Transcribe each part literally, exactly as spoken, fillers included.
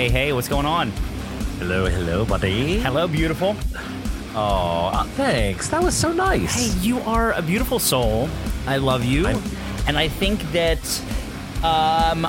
hey, hey, what's going on? Hello, hello, buddy. Hello, beautiful. Oh, thanks. That was so nice. Hey, you are a beautiful soul. I love you. I'm- and I think that um,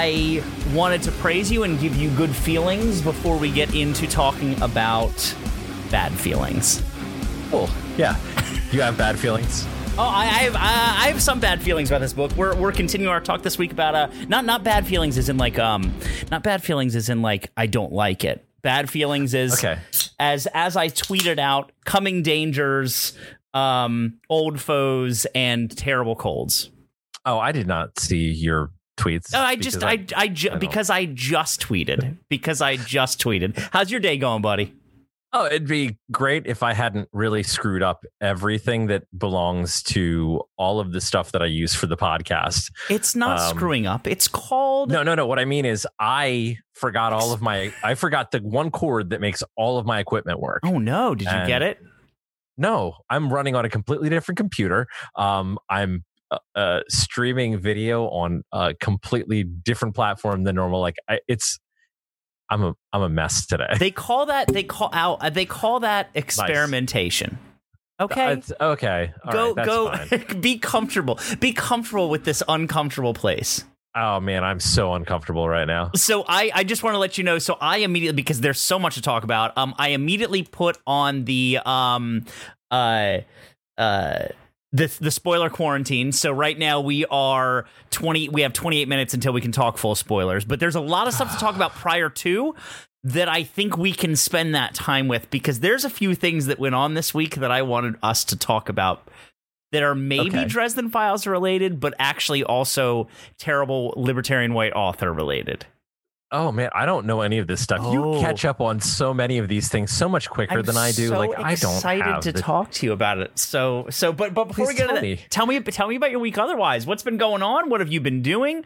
I wanted to praise you and give you good feelings before we get into talking about bad feelings. Cool. Yeah. You have bad feelings? Oh, I, I have I have some bad feelings about this book. We're we're continuing our talk this week about uh not not bad feelings as in like um not bad feelings as in like I don't like it. Bad feelings is okay. as as I tweeted out, coming dangers, um, old foes, and terrible colds. Oh, I did not see your tweets. Oh, I just I I, I, ju- I because I just tweeted because I just tweeted. How's your day going, buddy? Oh, it'd be great if I hadn't really screwed up everything that belongs to all of the stuff that I use for the podcast. It's not um, screwing up. It's called... No, no, no. What I mean is I forgot all of my... I forgot the one cord that makes all of my equipment work. Oh, no. Did you and get it? No. I'm running on a completely different computer. Um, I'm uh, uh, streaming video on a completely different platform than normal. Like, I, it's... I'm a I'm a mess today. They call that they call out they call that experimentation. Nice. Okay. It's, okay. All go right, that's go. fine. Be comfortable. Be comfortable with this uncomfortable place. Oh man, I'm so uncomfortable right now. So I I just want to let you know. So I immediately, because there's so much to talk about. Um, I immediately put on the um uh uh. The the spoiler quarantine. So right now we are twenty. We have twenty-eight minutes until we can talk full spoilers. But there's a lot of stuff to talk about prior to that. I think we can spend that time with, because there's a few things that went on this week that I wanted us to talk about that are maybe okay. Dresden Files related, but actually also terrible libertarian white author related. Oh man, I don't know any of this stuff. Oh. You catch up on so many of these things so much quicker I'm than I do. So like I don't excited to the... talk to you about it. So so but but before Please we get into me. that, tell me tell me about your week otherwise. What's been going on? What have you been doing?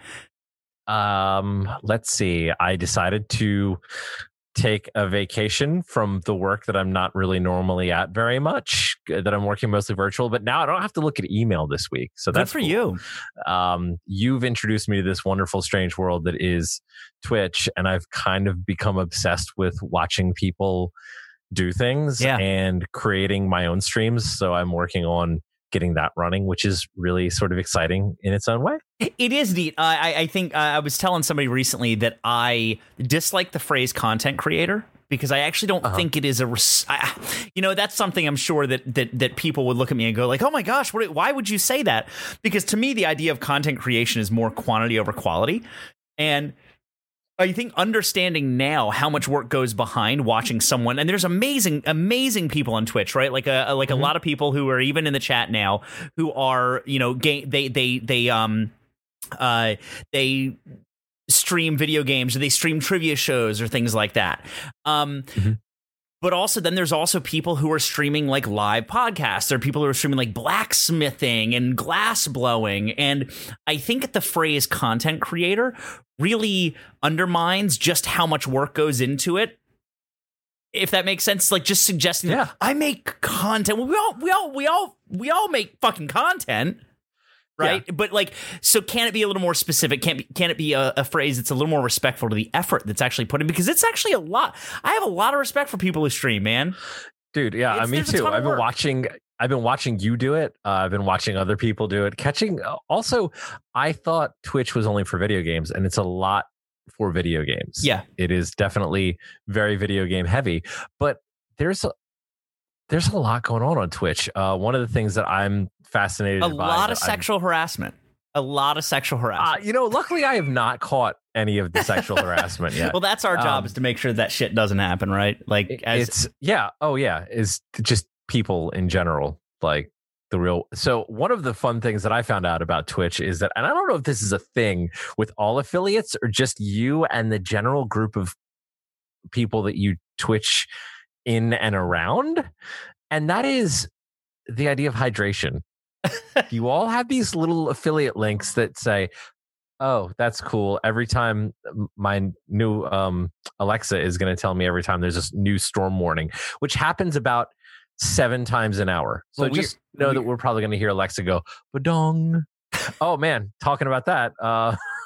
Um, let's see. I decided to take a vacation from the work that I'm not really normally at very much, that I'm working mostly virtual, but now I don't have to look at email this week. So that's good for cool. you. Um, you've introduced me to this wonderful, strange world that is Twitch, and I've kind of become obsessed with watching people do things yeah. and creating my own streams. So I'm working on getting that running, which is really sort of exciting in its own way. It is neat. I, I think uh, I was telling somebody recently that I dislike the phrase content creator, because I actually don't uh-huh. think it is a, res- I, you know, that's something I'm sure that that that people would look at me and go like, oh my gosh, what, why would you say that? Because to me, the idea of content creation is more quantity over quality. And I think understanding now how much work goes behind watching someone, and there's amazing, amazing people on Twitch, right? Like a like mm-hmm. a lot of people who are even in the chat now who are, you know, ga- they they they um uh they stream video games, or they stream trivia shows or things like that. Um, mm-hmm. But also, then there's also people who are streaming like live podcasts. There are people who are streaming like blacksmithing and glass blowing. And I think the phrase content creator really undermines just how much work goes into it. If that makes sense, like just suggesting yeah. that I make content. Well, we all, we all, we all, we all make fucking content. Right. Yeah. But like, so can it be a little more specific? Can be, can it be a, a phrase that's a little more respectful to the effort that's actually put in? Because it's actually a lot. I have a lot of respect for people who stream, man. Dude. Yeah. It's, me too. I've been work. watching. I've been watching you do it. Uh, I've been watching other people do it. Catching. Uh, also, I thought Twitch was only for video games, and it's a lot for video games. Yeah. It is definitely very video game heavy, but there's a, there's a lot going on on Twitch. Uh, one of the things that I'm fascinated a by. A lot of sexual I'm, harassment. A lot of sexual harassment. Uh, you know, luckily I have not caught any of the sexual harassment yet. Well, that's our job, um, is to make sure that shit doesn't happen, right? Like, as it's yeah, oh yeah, is just people in general, like the real. So one of the fun things that I found out about Twitch is that, and I don't know if this is a thing with all affiliates or just you and the general group of people that you Twitch in and around, and that is the idea of hydration. You all have these little affiliate links that say, oh, that's cool. Every time my new um, Alexa is going to tell me every time there's a new storm warning, which happens about seven times an hour. So well, just know that we're probably going to hear Alexa go, badong. Oh, man, talking about that. Uh,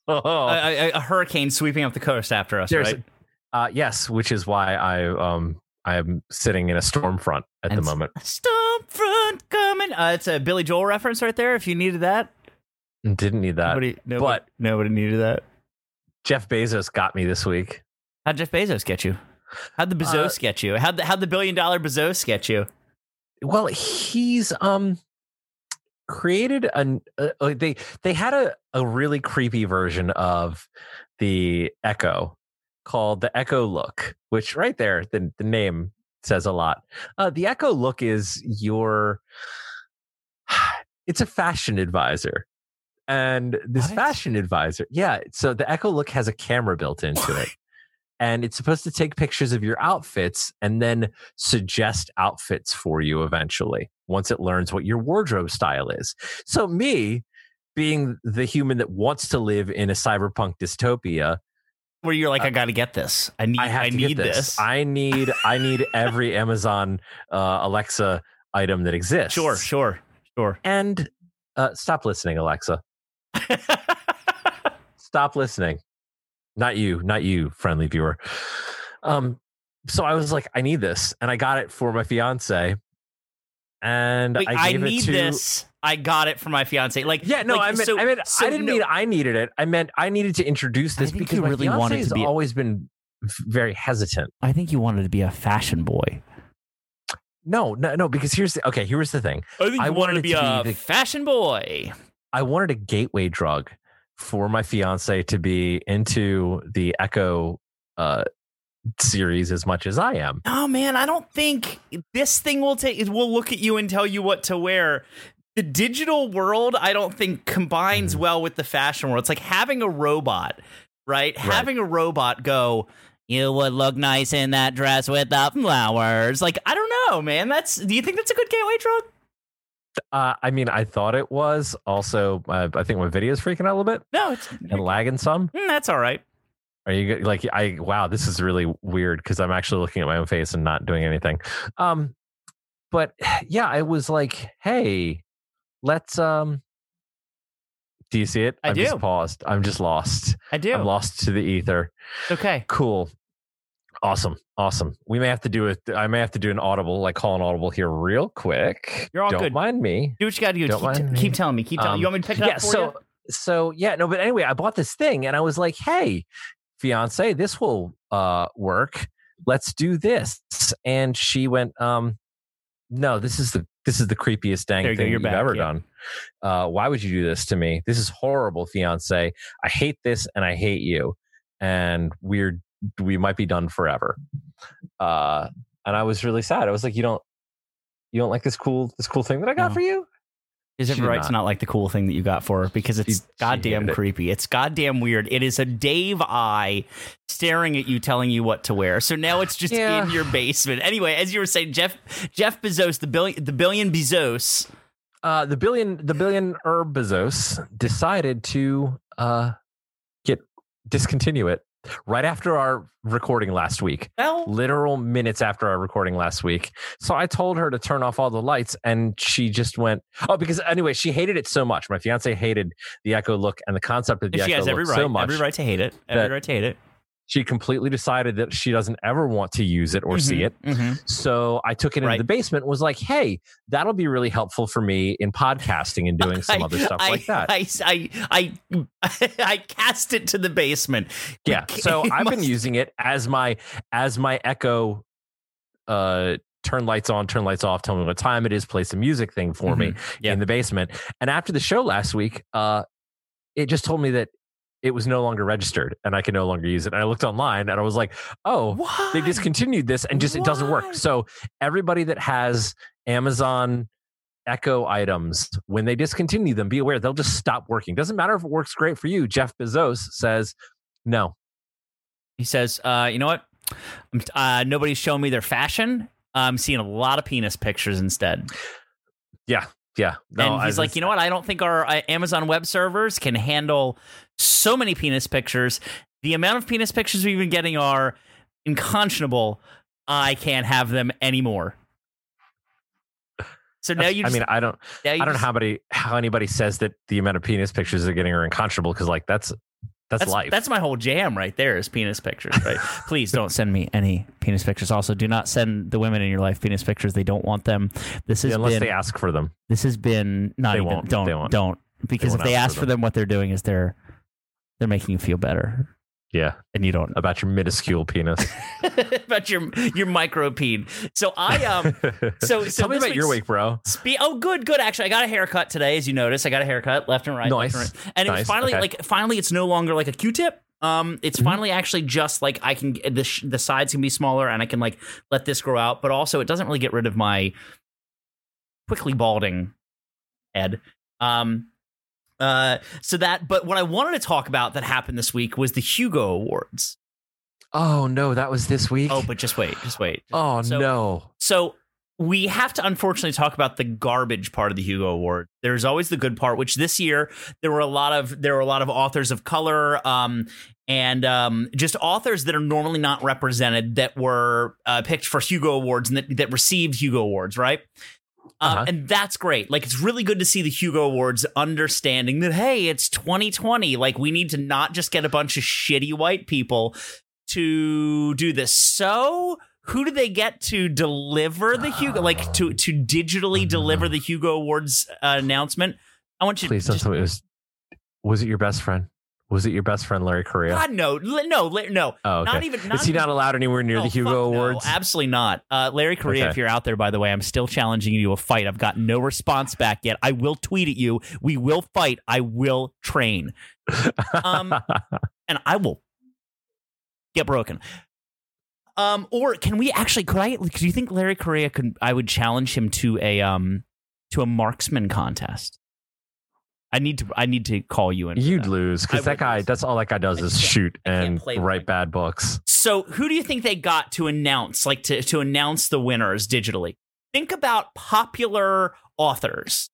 a, a hurricane sweeping up the coast after us, There's, right? Uh, yes, which is why I um I am sitting in a storm front at And the moment. Storm front coming. Uh, it's a Billy Joel reference right there. If you needed that, Didn't need that. nobody, nobody, but nobody needed that. Jeff Bezos got me this week. How'd Jeff Bezos get you? How'd the Bezos Uh, get you? How'd the, how'd the billion dollar Bezos get you? Well, he's um created an uh, uh, they they had a, a really creepy version of the Echo called the Echo Look, which right there, the, the name says a lot. Uh, the Echo Look is your, it's a fashion advisor. And this What? fashion advisor, yeah. So the Echo Look has a camera built into it. And it's supposed to take pictures of your outfits and then suggest outfits for you eventually, once it learns what your wardrobe style is. So me, being the human that wants to live in a cyberpunk dystopia, Where you're like, I got to get this. I need. I have I to need get this. this. I need I need every Amazon uh, Alexa item that exists. Sure, sure, sure. And uh, stop listening, Alexa. Stop listening. Not you, not you, friendly viewer. Um, so I was like, I need this, and I got it for my fiance. And Wait, I I gave need it to. this. I got it for my fiance. Like, Yeah, no, like, I meant, so- I meant, so I didn't no- mean I needed it. I meant I needed to introduce I this think because you my really fiance wanted to has be a- always been v- very hesitant. I think you wanted to be a fashion boy. No, no, no. Because here's the, okay. Here's the thing. I think I you wanted wanted to it be to a be the- fashion boy. I wanted a gateway drug for my fiance to be into the Echo uh, series as much as I am. Oh man, I don't think this thing will take. It will look at you and tell you what to wear. The digital world, I don't think combines Mhm. well with the fashion world. It's like having a robot, right? Having a robot go, you would look nice in that dress with the flowers. Like, I don't know, man. That's. Do you think that's a good gateway drug? Uh, I mean, I thought it was. Also, uh, I think my video is freaking out a little bit No, it's and lagging some. mm, that's all right. Are you good? Like, I wow, this is really weird because I'm actually looking at my own face and not doing anything. Um, but yeah, I was like, hey, let's um. Do you see it? I I'm do. just paused. I'm just lost. I do. I'm lost to the ether. Okay. Cool. Awesome. Awesome. We may have to do it. I may have to do an audible, like call an audible here real quick. You're all Don't good. mind me. Do what you got to do. Don't Keep, mind me. keep telling me. Keep telling Um, me. You want me to pick it yeah. up for So, you? so yeah. No, but anyway, I bought this thing and I was like, hey, fiance, this will uh, work. Let's do this. And she went, um, no, this is the this is the creepiest dang There you go, thing you're you've back, ever yeah. done. Uh, why would you do this to me? This is horrible, fiance. I hate this and I hate you. And we're we might be done forever. Uh, and I was really sad. I was like, you don't you don't like this cool this cool thing that I got No. for you? Is She every did right to not. not like the cool thing that you got for her because it's She- she goddamn hated it. creepy. It's goddamn weird. It is a Dave eye staring at you, telling you what to wear. So now it's just Yeah. in your basement. Anyway, as you were saying, Jeff Jeff Bezos, the billion the billion Bezos. Uh, the billion the billion Herb Bezos decided to uh, get discontinue it right after our recording last week. Well, Literal minutes after our recording last week. So I told her to turn off all the lights and she just went, oh, because anyway, she hated it so much. My fiance hated the Echo Look and the concept of the she Echo has every Look right, so much. every right to hate it. Every that- right to hate it. She completely decided that she doesn't ever want to use it or see it. Mhm. So I took it into Right. the basement and was like, hey, that'll be really helpful for me in podcasting and doing some I- other stuff I, like that. I, I, I, I cast it to the basement. Yeah. So It I've been must- using it as my as my Echo uh turn lights on, turn lights off, tell me what time it is, play some music thing for me Yeah. in the basement. And after the show last week, uh it just told me that it was no longer registered and I can no longer use it. And I looked online and I was like, oh, What? they discontinued this and just it doesn't Why? work. So everybody that has Amazon Echo items, when they discontinue them, be aware they'll just stop working. Doesn't matter if it works great for you. Jeff Bezos says no. He says, uh, you know what? I'm- Uh, nobody's showing me their fashion. I'm seeing a lot of penis pictures instead. Yeah. Yeah. No, and he's I- like, you know what? I don't think our uh, Amazon web servers can handle so many penis pictures. The amount of penis pictures we've been getting are unconscionable. I can't have them anymore. So now you I just, mean, I don't, now you I don't know just- how anybody, how anybody says that the amount of penis pictures they're getting are unconscionable because, like, that's That's, That's life. That's my whole jam right there is penis pictures, right? Please don't send me any penis pictures. Also, do not send the women in your life penis pictures. They don't want them. This has yeah, unless been, they ask for them. This has been not They even. won't. Don't They won't. don't because They if they won't ask ask for for them, what they're doing is they're they're making you feel better, Yeah, and you don't about your minuscule penis. about your your micro peen. So I um. So, so Tell me this about your week's- week, bro. Spe- oh, good, good. Actually, I got a haircut today, as you notice. I got a haircut left and right, Nice. left and right. And it was Nice. finally Okay. like finally, it's no longer like a Q-tip. Um, it's Mhm. finally actually just like I can the sh- the sides can be smaller, and I can like let this grow out. But also, it doesn't really get rid of my quickly balding head. Um, uh, so that. But what I wanted to talk about that happened this week was the Hugo Awards. Oh no, that was this week. Oh, but just wait, just wait. oh so- no. So we have to unfortunately talk about the garbage part of the Hugo Award. There's always the good part, which this year there were a lot of there were a lot of authors of color um, and um, just authors that are normally not represented that were uh, picked for Hugo Awards and that, that received Hugo Awards, right? Um, Uh-huh. and that's great. Like, it's really good to see the Hugo Awards understanding that, hey, it's twenty twenty. Like, we need to not just get a bunch of shitty white people to do this. So who do they get to deliver the Hugo, like to to digitally deliver the Hugo Awards uh, announcement? I want you Please to don't just, tell me it was. Was it your best friend? Was it your best friend, Larry Correa? God, no, li- no, li- no, oh, okay. not even. Not Is he even, not allowed anywhere near no, the Hugo fuck Awards? No, absolutely not. Uh, Larry Correa, Okay. if you're out there, by the way, I'm still challenging you to a fight. I've got no response back yet. I will tweet at you. We will fight. I will train. Um, and I will get broken. Um, or can we actually? Could I? Do you think Larry Correa could? I would challenge him to a um to a marksman contest. I need to. I need to call you in. for You'd that. lose I because that would guy. lose. That's all that guy does I is can't- shoot I can't and play write one. bad books. So, who do you think they got to announce, like to to announce the winners digitally? Think about popular authors.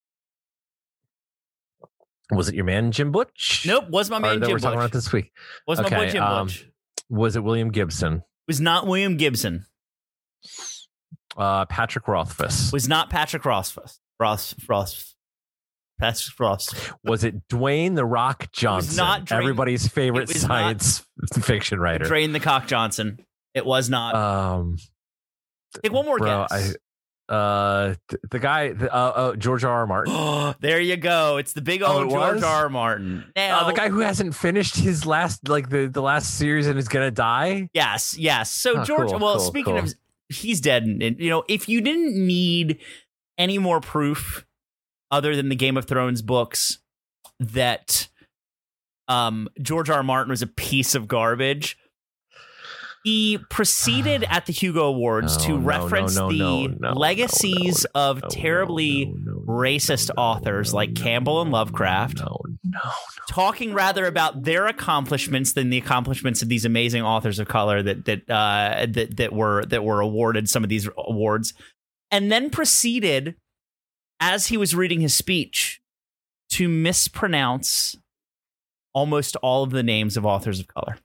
Was it your man Jim Butch? Nope, was my Or man that Jim we're talking Butch. about this week. Was my boy Okay, Jim um, Butch? Was it William Gibson? Was not William Gibson. Uh, Patrick Rothfuss. Was not Patrick Rothfuss. Ross Ross. Patrick Ross. Was it Dwayne the Rock Johnson? not Dwayne- everybody's favorite it was not- science fiction writer. Drain the Cock Johnson. It was not. Um, Take one more bro, guess. I, uh, th- the guy, the, uh, uh, George R. R. Martin. There you go. It's the big Oh, old it George was? R. R. Martin. Now, Uh, the guy who hasn't finished his last, like the, the last series and is gonna die. Yes, yes. So Oh, George. cool, well, cool, speaking cool. of, he's dead. And, and, you know, if you didn't need any more proof other than the Game of Thrones books that um, George R. R. Martin was a piece of garbage, he proceeded at the Hugo Awards No, to no, no, reference no, the no, no, no, legacies no, of no, terribly no, no, no, racist no, no, authors no, like no, Campbell and no, Lovecraft. No, no, Talking rather about their accomplishments than the accomplishments of these amazing authors of color that that uh, that that were that were awarded some of these awards, and then proceeded, as he was reading his speech, to mispronounce almost all of the names of authors of color,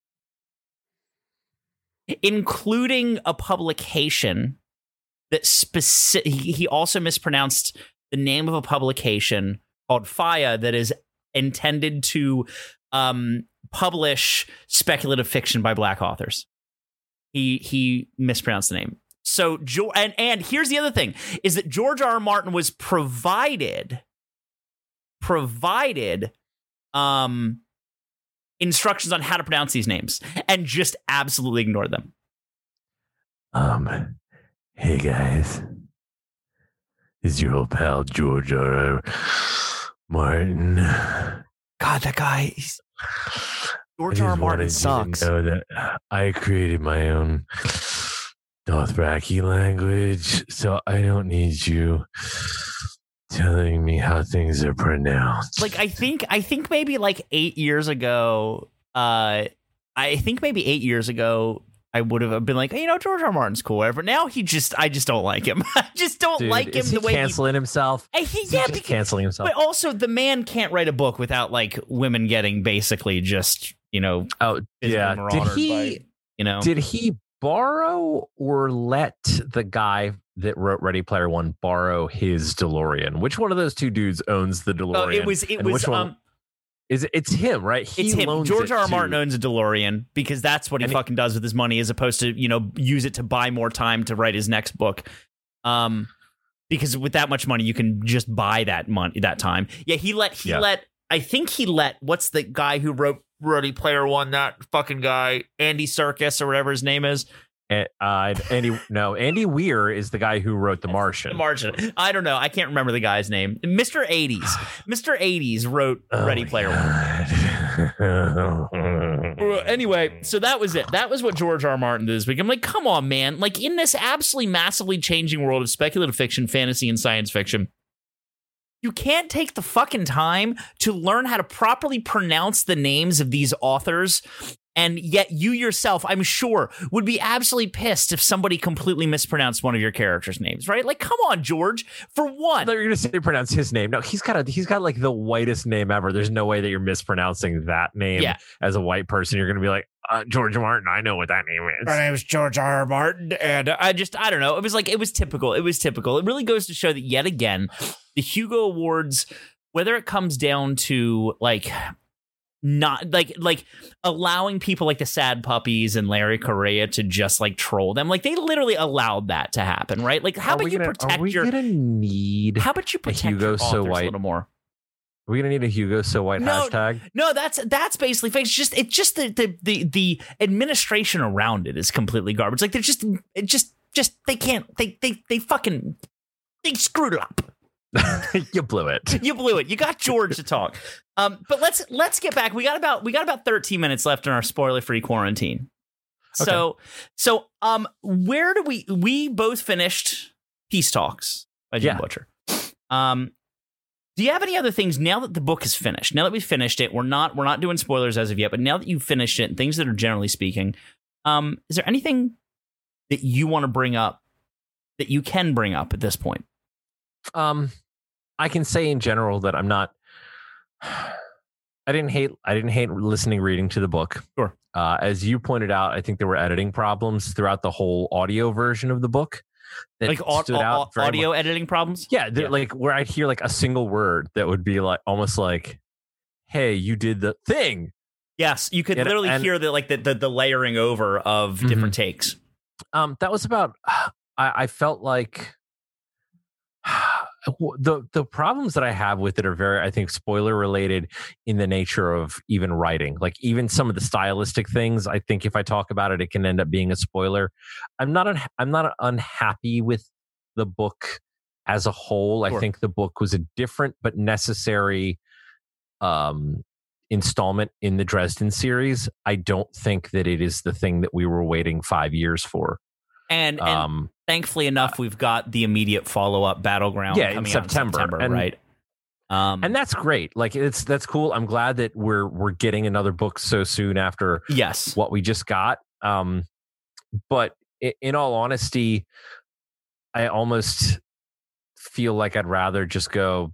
including a publication that specific. He also mispronounced the name of a publication called Faya that is intended to um, publish speculative fiction by black authors. He he mispronounced the name. So Jo- and and here's the other thing is that George R. R. Martin was provided provided um instructions on how to pronounce these names and just absolutely ignored them. Um, hey guys, it's your old pal George R. R. Martin. God, that guy. He's, George I R. R. just Martin wanted you to sucks. know that I created my own Dothraki language, so I don't need you telling me how things are pronounced. Like I think I think maybe like eight years ago, uh, I think maybe eight years ago, I would have been like, hey, you know, George R. R. Martin's cool, whatever. Now he just, I just don't like him. I just don't Dude, like him is he the way canceling himself. he. He Is yeah, he just because, canceling himself. but also the man can't write a book without like women getting basically just you know, Oh physically yeah, did marauded he? by, you know, Did he borrow or let the guy that wrote Ready Player One borrow his DeLorean? Which one of those two dudes owns the DeLorean? oh, it was it and was which one- um. Is it, it's him, right? He it's him. loans George it R. R. to- Martin owns a DeLorean because that's what he And he- fucking does with his money, as opposed to, you know, use it to buy more time to write his next book. Um, because with that much money, you can just buy that money, that time. Yeah, he let he Yeah. let. I think he let. What's the guy who wrote Ready Player One? That fucking guy, Andy Serkis or whatever his name is. Uh, Andy, no, Andy Weir is the guy who wrote The Martian. The Martian. I don't know. I can't remember the guy's name. Mister eighties. Mister eighties wrote Oh Ready my Player One. Well, anyway, so that was it. That was what George R. R. Martin did this week. I'm like, come on, man. Like, in this absolutely massively changing world of speculative fiction, fantasy, and science fiction, you can't take the fucking time to learn how to properly pronounce the names of these authors. And yet you yourself, I'm sure, would be absolutely pissed if somebody completely mispronounced one of your characters' names, right? Like, come on, George. For one, They're going to say pronounce his name. No, he's got a he's got like the whitest name ever. There's no way that you're mispronouncing that name Yeah. as a white person. You're going to be like, uh, George Martin. I know what that name is. my name is George R. R. Martin, and I just, I don't know. It was like, it was typical. It was typical. It really goes to show that yet again, the Hugo Awards, whether it comes down to like, not like like allowing people like the Sad Puppies and Larry Correa to just like troll them, like they literally allowed that to happen, right? Like, how Are about we you gonna, protect Are we your? gonna need? How about you protect Hugo your So authors White? a little more? Are we gonna need a Hugo So White No, hashtag? No, that's that's basically fake. It's just it's just the the the the administration around it is completely garbage. Like they're just it just just they can't they they they fucking they screwed it up. You blew it. You blew it. You got George to talk. Um, but let's let's get back. We got about we got about thirteen minutes left in our spoiler free quarantine. So so um, where do we we both finished Peace Talks by Jim Yeah. Butcher. Um, do you have any other things now that the book is finished? Now that we've finished it, we're not we're not doing spoilers as of yet. But now that you've finished it, and things that are generally speaking, um, is there anything that you want to bring up that you can bring up at this point? Um, I can say in general that I'm not. I didn't hate. I didn't hate listening, reading to the book. Sure. Uh, as you pointed out, I think there were editing problems throughout the whole audio version of the book. That Like au- stood au- out very audio much. editing problems? Yeah, they're Yeah. like where I'd hear like a single word that would be like almost like, "Hey, you did the thing." Yes, you could And- literally and- hear the like the, the the layering over of Mhm. different takes. Um, that was about. I, I felt like the the problems that I have with it are very, I think, spoiler related in the nature of even writing. Like even some of the stylistic things, I think if I talk about it, it can end up being a spoiler. I'm not un- I'm not unhappy with the book as a whole. Sure. I think the book was a different but necessary um installment in the Dresden series. I don't think that it is the thing that we were waiting five years for. And, and Um, thankfully enough, we've got the immediate follow up Battleground Yeah, in coming out in September. September, And- right? Um, and that's great. Like it's that's cool. I'm glad that we're we're getting another book so soon after yes, what we just got. Um, but i- in all honesty, I almost feel like I'd rather just go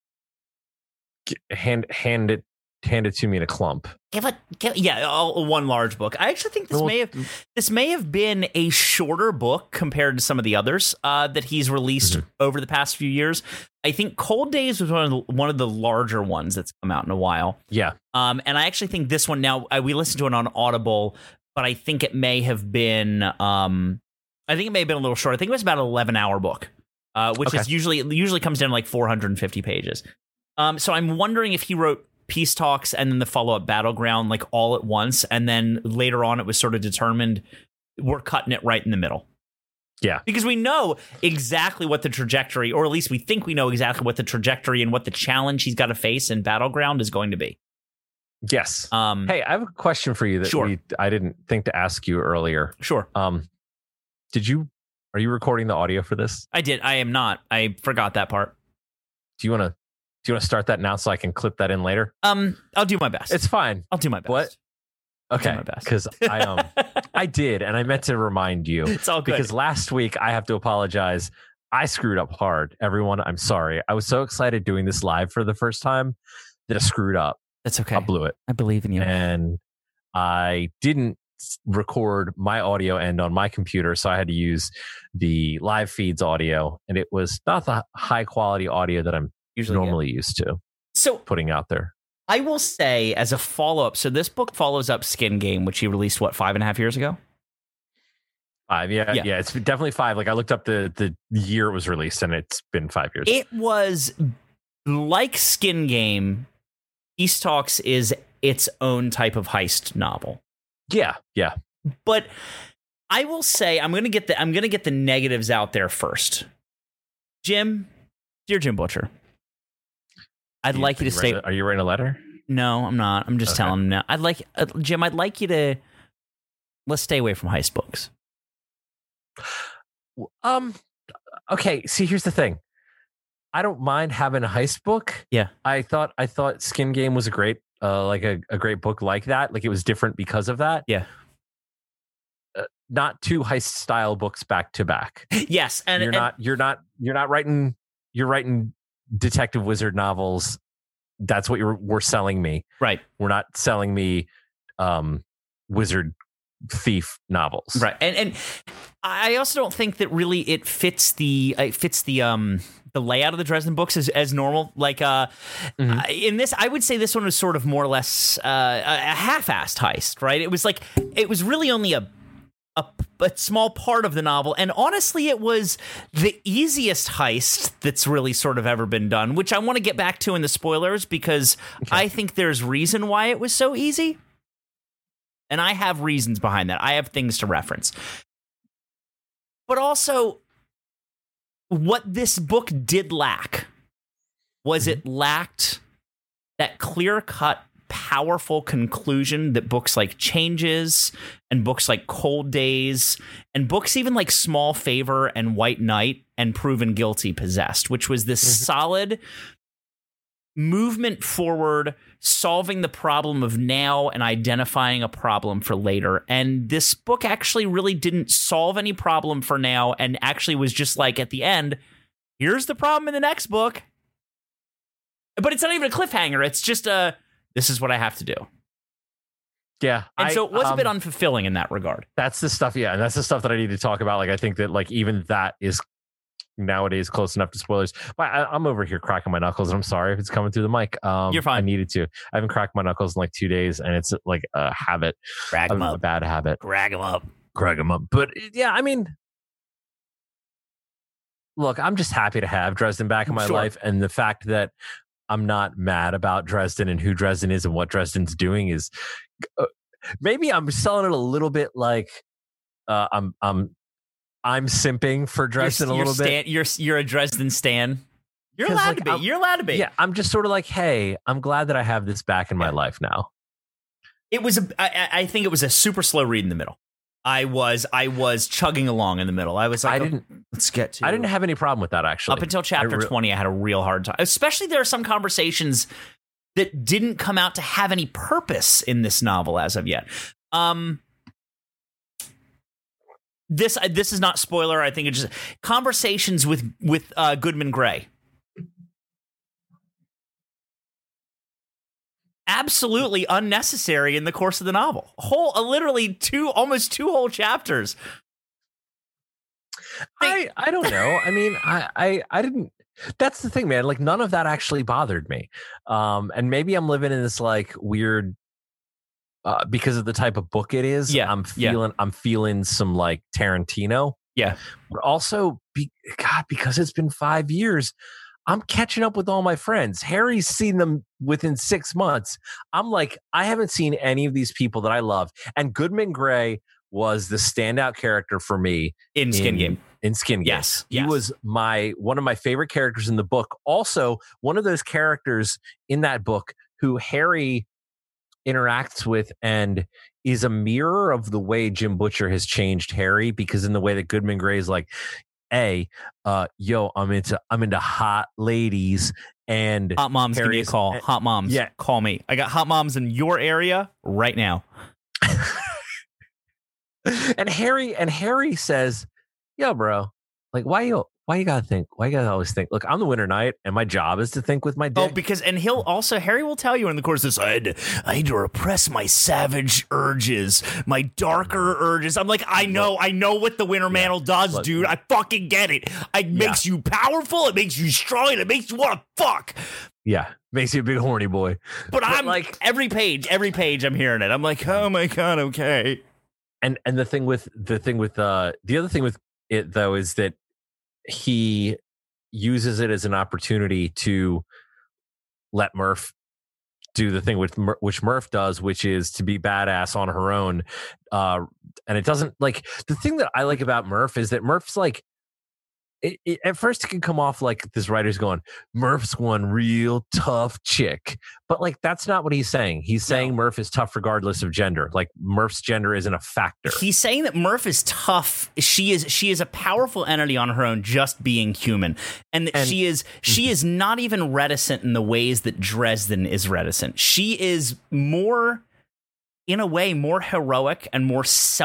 g- hand hand it hand it to me in a clump. give it, give, yeah, all, one large book. I actually think this Well, may have this may have been a shorter book compared to some of the others uh, that he's released Mhm. over the past few years. I think Cold Days was one of the, one of the larger ones that's come out in a while. Yeah. Um, and I actually think this one now, I, we listened to it on Audible, but I think it may have been, um, I think it may have been a little short. I think it was about an eleven hour book, uh, which Okay. is usually, it usually comes down to like four hundred fifty pages. Um, so I'm wondering if he wrote Peace Talks and then the follow up Battleground like all at once. And then later on, it was sort of determined we're cutting it right in the middle. Yeah. Because we know exactly what the trajectory, or at least we think we know exactly what the trajectory and what the challenge he's got to face in Battleground is going to be. Yes. Um, Hey, I have a question for you that Sure. we I didn't think to ask you earlier. Sure. Um, did you are you recording the audio for this? I did. I am not. I forgot that part. Do you want to do you want to start that now so I can clip that in later? Um, I'll do my best. It's fine. I'll do my best. What? Okay, my best. because I um I did, and I meant to remind you It's all good. because last week I have to apologize. I screwed up hard. Everyone, I'm sorry. I was so excited doing this live for the first time that I screwed up. That's okay. I blew it, I believe in you. and I didn't s- record my audio end on my computer, so I had to use the live feeds audio, and it was not the high quality audio that I'm Usually, normally used to so putting out there. I will say, as a follow-up, so this book follows up Skin Game, which he released, what, five and a half years ago? Five, yeah, yeah, yeah, it's definitely five. Like, I looked up the, the year it was released, and it's been five years. It was, like Skin Game, Peace Talks is its own type of heist novel. Yeah, yeah. But I will say, I'm gonna get the I'm gonna get the negatives out there first. Jim, dear Jim Butcher, I'd you, like you to you stay. A, are you writing a letter? No, I'm not. I'm just okay. telling him now. I'd like uh, Jim. I'd like you to let's stay away from heist books. Um. Okay. See, here's the thing. I don't mind having a heist book. Yeah. I thought I thought Skin Game was a great, uh, like a, a great book like that. Like it was different because of that. Yeah. Uh, not two heist style books back to back. Yes, and you're and, not you're not you're not writing you're writing detective wizard novels. That's what you're we're selling me. Right. We're not selling me um, wizard thief novels. Right. And and I also don't think that really it fits the it fits the um the layout of the Dresden books as, as normal. Like uh mm-hmm. in this, I would say this one was sort of more or less uh, a half-assed heist, right? It was like it was really only a A, a small part of the novel, and honestly it was the easiest heist that's really sort of ever been done, which I want to get back to in the spoilers because okay. I think there's reason why it was so easy, and I have reasons behind that. I have things to reference, but also what this book did lack was mm-hmm. it lacked that clear-cut powerful conclusion that books like Changes and books like Cold Days and books even like Small Favor and White Knight and Proven Guilty possessed, which was this mm-hmm. solid movement forward, solving the problem of now and identifying a problem for later. And this book actually really didn't solve any problem for now and actually was just like at the end, here's the problem in the next book. But it's not even a cliffhanger. It's just a this is what I have to do. Yeah. And I, so it was um, a bit unfulfilling in that regard. That's the stuff. Yeah. And that's the stuff that I need to talk about. Like, I think that like even that is nowadays close enough to spoilers. But I, I'm over here cracking my knuckles and I'm sorry if it's coming through the mic. Um, You're fine. I needed to. I haven't cracked my knuckles in like two days and it's like a habit. Crag them a, up. A bad habit. Crag them up. Crag them up. But yeah, I mean, look, I'm just happy to have Dresden back in my sure. life. And the fact that I'm not mad about Dresden and who Dresden is and what Dresden's doing is uh, maybe I'm selling it a little bit like uh, I'm I'm I'm simping for Dresden you're, a little you're bit. Stan, you're you're a Dresden stan. You're allowed like, to be. I'm, you're allowed to be. Yeah, I'm just sort of like, hey, I'm glad that I have this back in my yeah. life now. It was a. I, I think it was a super slow read in the middle. I was I was chugging along in the middle. I was like, I didn't. Oh, let's get to. I didn't have any problem with that actually. Up until chapter I re- twenty, I had a real hard time. Especially there are some conversations that didn't come out to have any purpose in this novel as of yet. Um, this this is not spoiler. I think it's just conversations with with uh, Goodman Gray. Absolutely unnecessary in the course of the novel. Whole, uh, literally two, almost two whole chapters. I, I don't know. I mean, I, I, I didn't. That's the thing, man. Like none of that actually bothered me. Um, and maybe I'm living in this like weird, uh, because of the type of book it is. Yeah, I'm feeling, yeah. I'm feeling some like Tarantino. Yeah, but also, be, God, because it's been five years. I'm catching up with all my friends. Harry's seen them within six months. I'm like, I haven't seen any of these people that I love. And Goodman Gray was the standout character for me in Skin in, Game. In Skin Game, yes, he yes. was my one of my favorite characters in the book. Also, one of those characters in that book who Harry interacts with and is a mirror of the way Jim Butcher has changed Harry. Because in the way that Goodman Gray is like, A, uh, yo, I'm into I'm into hot ladies and hot moms. Harry's, give me a call. Uh, hot moms, yeah, call me. I got hot moms in your area right now. and Harry and Harry says, "Yo, bro, like, why you why you gotta think? Why you gotta always think? Look, I'm the Winter Knight, and my job is to think with my dick." Oh, because and he'll also Harry will tell you in the course of this, I had to, I had to repress my savage urges, my darker urges. I'm like, I know, I know what the Winter Mantle yeah. does, Look, dude. I fucking get it. It yeah. makes you powerful. It makes you strong. And it makes you want to fuck. Yeah, makes you a big horny boy. But, but I'm like every page, every page, I'm hearing it. I'm like, oh my god, okay. And and the thing with the thing with uh the other thing with it though is that he uses it as an opportunity to let Murph do the thing with Mur- which Murph does, which is to be badass on her own. Uh, and it doesn't like the thing that I like about Murph is that Murph's like. It, it, at first, it can come off like this writer's going, Murph's one real tough chick. But, like, that's not what he's saying. He's saying no. Murph is tough regardless of gender. Like, Murph's gender isn't a factor. He's saying that Murph is tough. She is she is a powerful entity on her own, just being human. And, that and she is she is not even reticent in the ways that Dresden is reticent. She is more, in a way, more heroic and more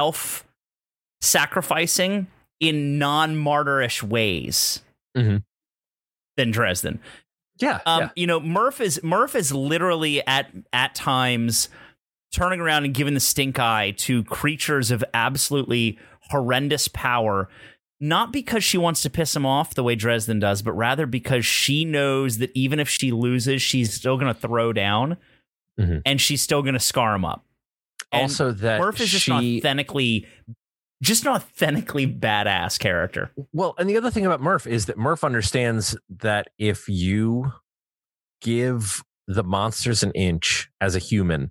self-sacrificing in non-martyrish ways mm-hmm. than Dresden. Yeah, um, yeah. You know, Murph is Murph is literally at at times turning around and giving the stink eye to creatures of absolutely horrendous power, not because she wants to piss him off the way Dresden does, but rather because she knows that even if she loses, she's still going to throw down, mm-hmm. and she's still going to scar him up. And also, that Murph is just she... an authentically. Just an authentically badass character. Well, and the other thing about Murph is that Murph understands that if you give the monsters an inch as a human,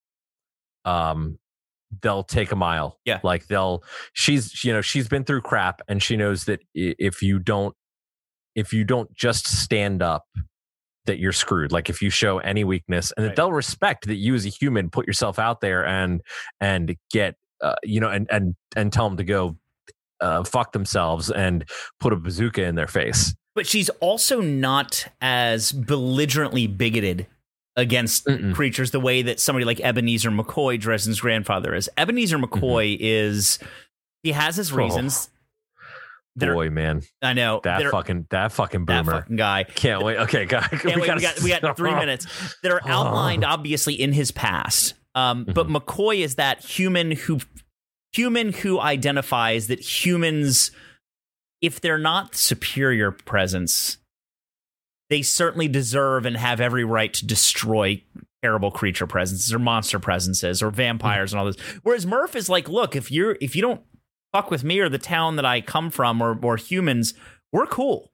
um, they'll take a mile. Yeah. Like they'll, she's, you know, she's been through crap and she knows that if you don't, if you don't just stand up, that you're screwed. Like if you show any weakness and right. that they'll respect that you as a human put yourself out there and, and get, Uh, you know, and and and tell them to go uh, fuck themselves and put a bazooka in their face. But she's also not as belligerently bigoted against Mm-mm. creatures the way that somebody like Ebenezer McCoy, Dresden's grandfather, is. Ebenezer McCoy mm-hmm. is he has his reasons. Oh. Boy, man, I know that fucking that fucking boomer, that fucking guy. Can't wait. Okay, guy, Can't we, wait. Gotta, we got we got three minutes that are outlined, obviously, in his past. Um, mm-hmm. But McCoy is that human who human who identifies that humans, if they're not superior presence, they certainly deserve and have every right to destroy terrible creature presences or monster presences or vampires mm-hmm. and all this. Whereas Murph is like, look, if you're if you don't fuck with me or the town that I come from or or humans, we're cool.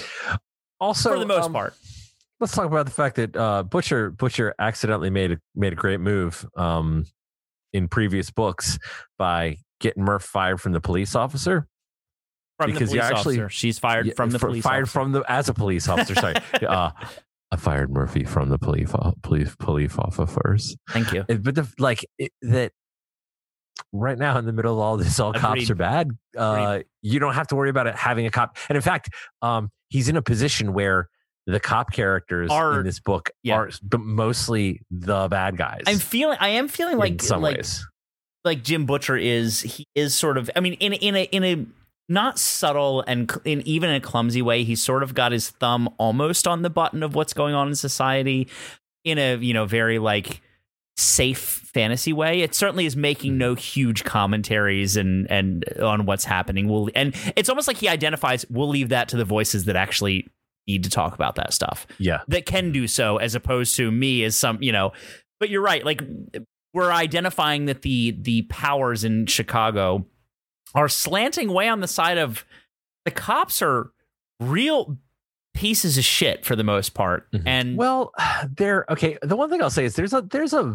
Also, for the most um, part. Let's talk about the fact that uh, Butcher Butcher accidentally made a made a great move um, in previous books by getting Murph fired from the police officer. From because the police actually, officer, she's fired yeah, from the for, police. Fired officer. from the as a police officer. Sorry, uh, I fired Murphy from the police police police officers. Thank you. But the, like it, that. Right now, in the middle of all this, all Agreed. Cops are bad. Uh, you don't have to worry about it having a cop. And in fact, um, he's in a position where the cop characters are, in this book yeah. are but mostly the bad guys. I'm feeling. I am feeling like in some like, ways, like Jim Butcher is. He is sort of. I mean, in in a in a not subtle and in even a clumsy way, he's sort of got his thumb almost on the button of what's going on in society. In a you know very like. safe fantasy way. It certainly is making no huge commentaries and and on what's happening. We'll and it's almost like he identifies we'll leave that to the voices that actually need to talk about that stuff. Yeah. That can do so as opposed to me as some, you know, but you're right. Like we're identifying that the the powers in Chicago are slanting way on the side of the cops are real pieces of shit for the most part. Mm-hmm. And well, there. Okay, the one thing I'll say is there's a there's a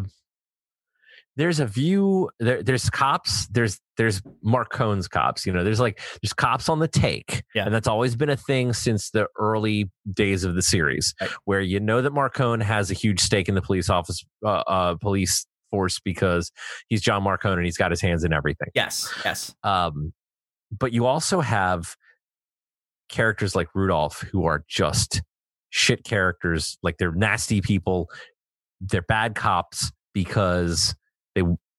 there's a view. There, there's cops. There's there's Marcone's cops. You know, there's like there's cops on the take, yeah. and that's always been a thing since the early days of the series, right. where you know that Marcone has a huge stake in the police office, uh, uh, police force because he's John Marcone and he's got his hands in everything. Yes, yes. Um, but you also have characters like Rudolph who are just shit characters. Like they're nasty people. They're bad cops because they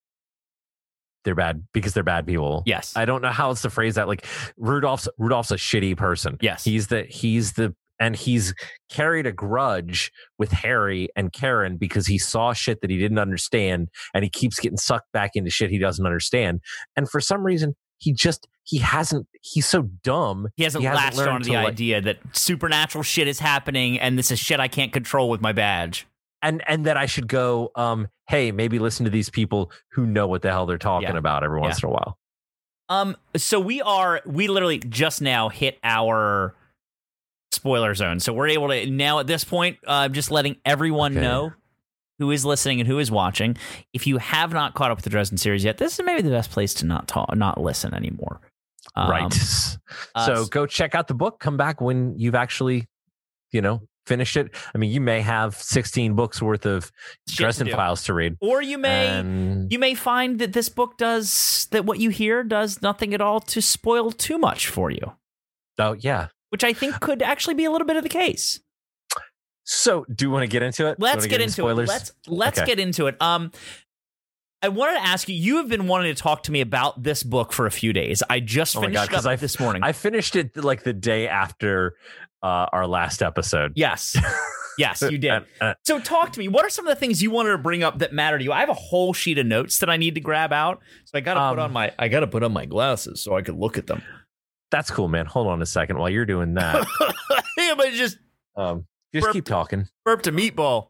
they're bad because they're bad people. Yes. I don't know how else to phrase that. Like Rudolph's Rudolph's a shitty person. Yes. He's the he's the and he's carried a grudge with Harry and Karen because he saw shit that he didn't understand and he keeps getting sucked back into shit he doesn't understand. And for some reason, he just he hasn't he's so dumb. He hasn't, he hasn't latched learned onto to, the like, idea that supernatural shit is happening and this is shit I can't control with my badge. And and that I should go, um, hey, maybe listen to these people who know what the hell they're talking Yeah. about every once Yeah. in a while. Um, so we are, we literally just now hit our spoiler zone. So we're able to now at this point, uh, just letting everyone Okay. know who is listening and who is watching. If you have not caught up with the Dresden series yet, this is maybe the best place to not talk, not listen anymore. Um, Right. uh, So go check out the book. Come back when you've actually, you know, finished it. I mean, you may have sixteen books worth of Shit to Dresden do. Files to read. Or you may, And you may find that this book does, that what you hear does nothing at all to spoil too much for you, oh yeah. which I think could actually be a little bit of the case. So do you want to get into it? Do you Let's wanna get, into into spoilers? it. Let's let's Okay. get into it. Um, I wanted to ask you. You have been wanting to talk to me about this book for a few days. I just Oh my finished God, 'cause up I- this morning. I finished it like the day after uh, our last episode. yes, yes, you did. And, uh, So talk to me. What are some of the things you wanted to bring up that matter to you? I have a whole sheet of notes that I need to grab out, so I got to Um, put on my I got to put on my glasses so I can look at them. that's cool, man. Hold on a second while you're doing that. Yeah, but just um, just Burp. keep talking. burped a meatball.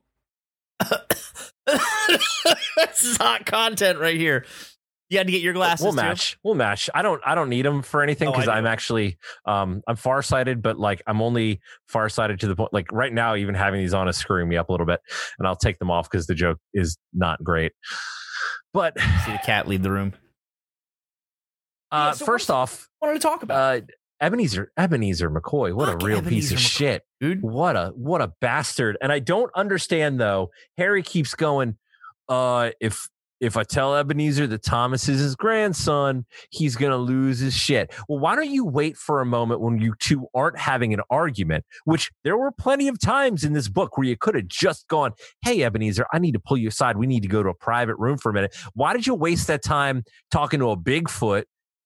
This is hot content right here. You had to get your glasses. We'll too? match. We'll match. I don't. I don't need them for anything Oh, I because do. I'm actually. Um, I'm farsighted, but like I'm only farsighted to the point. Like right now, even having these on is screwing me up a little bit, and I'll take them off because the joke is not great. But See the cat leave the room. uh, Yeah, so first what's- off, What wanted to talk about, uh, Ebenezer Ebenezer McCoy. What Fuck a real piece Ebenezer of McCoy. shit. dude. What a what a bastard. And I don't understand though. Harry keeps going, uh, if if I tell Ebenezer that Thomas is his grandson, he's gonna lose his shit. Well, why don't you wait for a moment when you two aren't having an argument, which there were plenty of times in this book where you could have just gone, hey Ebenezer, I need to pull you aside. We need to go to a private room for a minute. Why did you waste that time talking to a Bigfoot?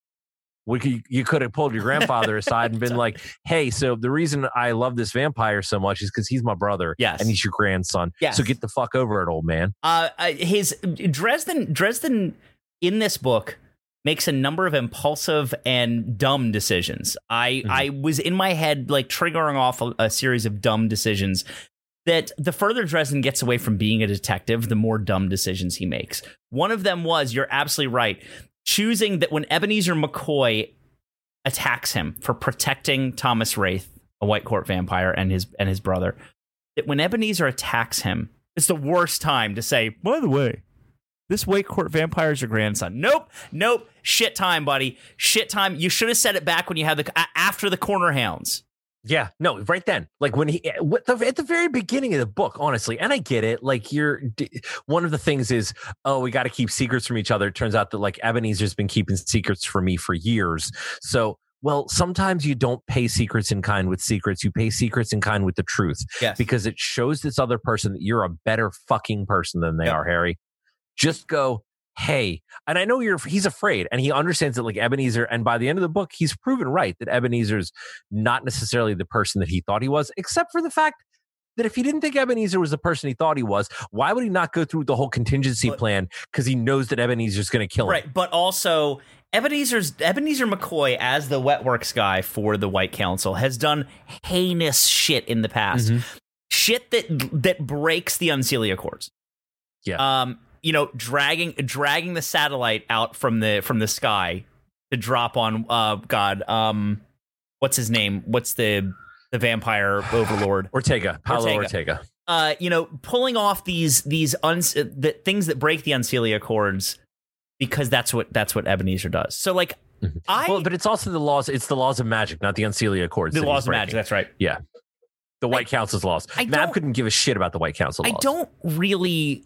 We could, you could have pulled your grandfather aside and been like, hey, so the reason I love this vampire so much is because he's my brother. Yes. And he's your grandson. Yes. So get the fuck over it, old man. Uh, uh, his Dresden Dresden in this book makes a number of impulsive and dumb decisions. I Mhm. I was in my head like triggering off a, a series of dumb decisions that the further Dresden gets away from being a detective, the more dumb decisions he makes. One of them was, you're absolutely right, choosing that when Ebenezer McCoy attacks him for protecting Thomas Wraith, a White Court vampire, and his and his brother, that when Ebenezer attacks him, it's the worst time to say, by the way, this White Court vampire is your grandson. Nope, nope, shit time, buddy, shit time. You should have said it back when you had the a- after the Corner Hounds. Yeah, no, right then. Like when he, what the, at the very beginning of the book, honestly, and I get it. Like you're, one of the things is, oh, we got to keep secrets from each other. It turns out that like Ebenezer's been keeping secrets from me for years. So, well, sometimes you don't pay secrets in kind with secrets. You pay secrets in kind with the truth. Yes. Because it shows this other person that you're a better fucking person than they Yep. are, Harry. Just go, hey, and I know you're, he's afraid and he understands that like Ebenezer, and by the end of the book, he's proven right that Ebenezer's not necessarily the person that he thought he was, except for the fact that if he didn't think Ebenezer was the person he thought he was, why would he not go through the whole contingency But- plan? Because he knows that Ebenezer's going to kill him. Right, but also Ebenezer's Ebenezer McCoy as the Wetworks guy for the White Council has done heinous shit in the past. Mhm. Shit that that breaks the Unseelie Accords. Yeah. Um, you know, dragging dragging the satellite out from the from the sky to drop on uh God, um what's his name? What's the the vampire overlord? Ortega, Paulo Ortega. Ortega. Uh, you know, pulling off these these uns- the things that break the Unseelie Accords because that's what that's what Ebenezer does. So like Mhm. I Well, but it's also the laws. It's the laws of magic, not the Unseelie Accords. the that laws he's of magic, breaking. that's right. Yeah. The White Council's laws. I Mab don't- couldn't give a shit about the White Council laws. I don't really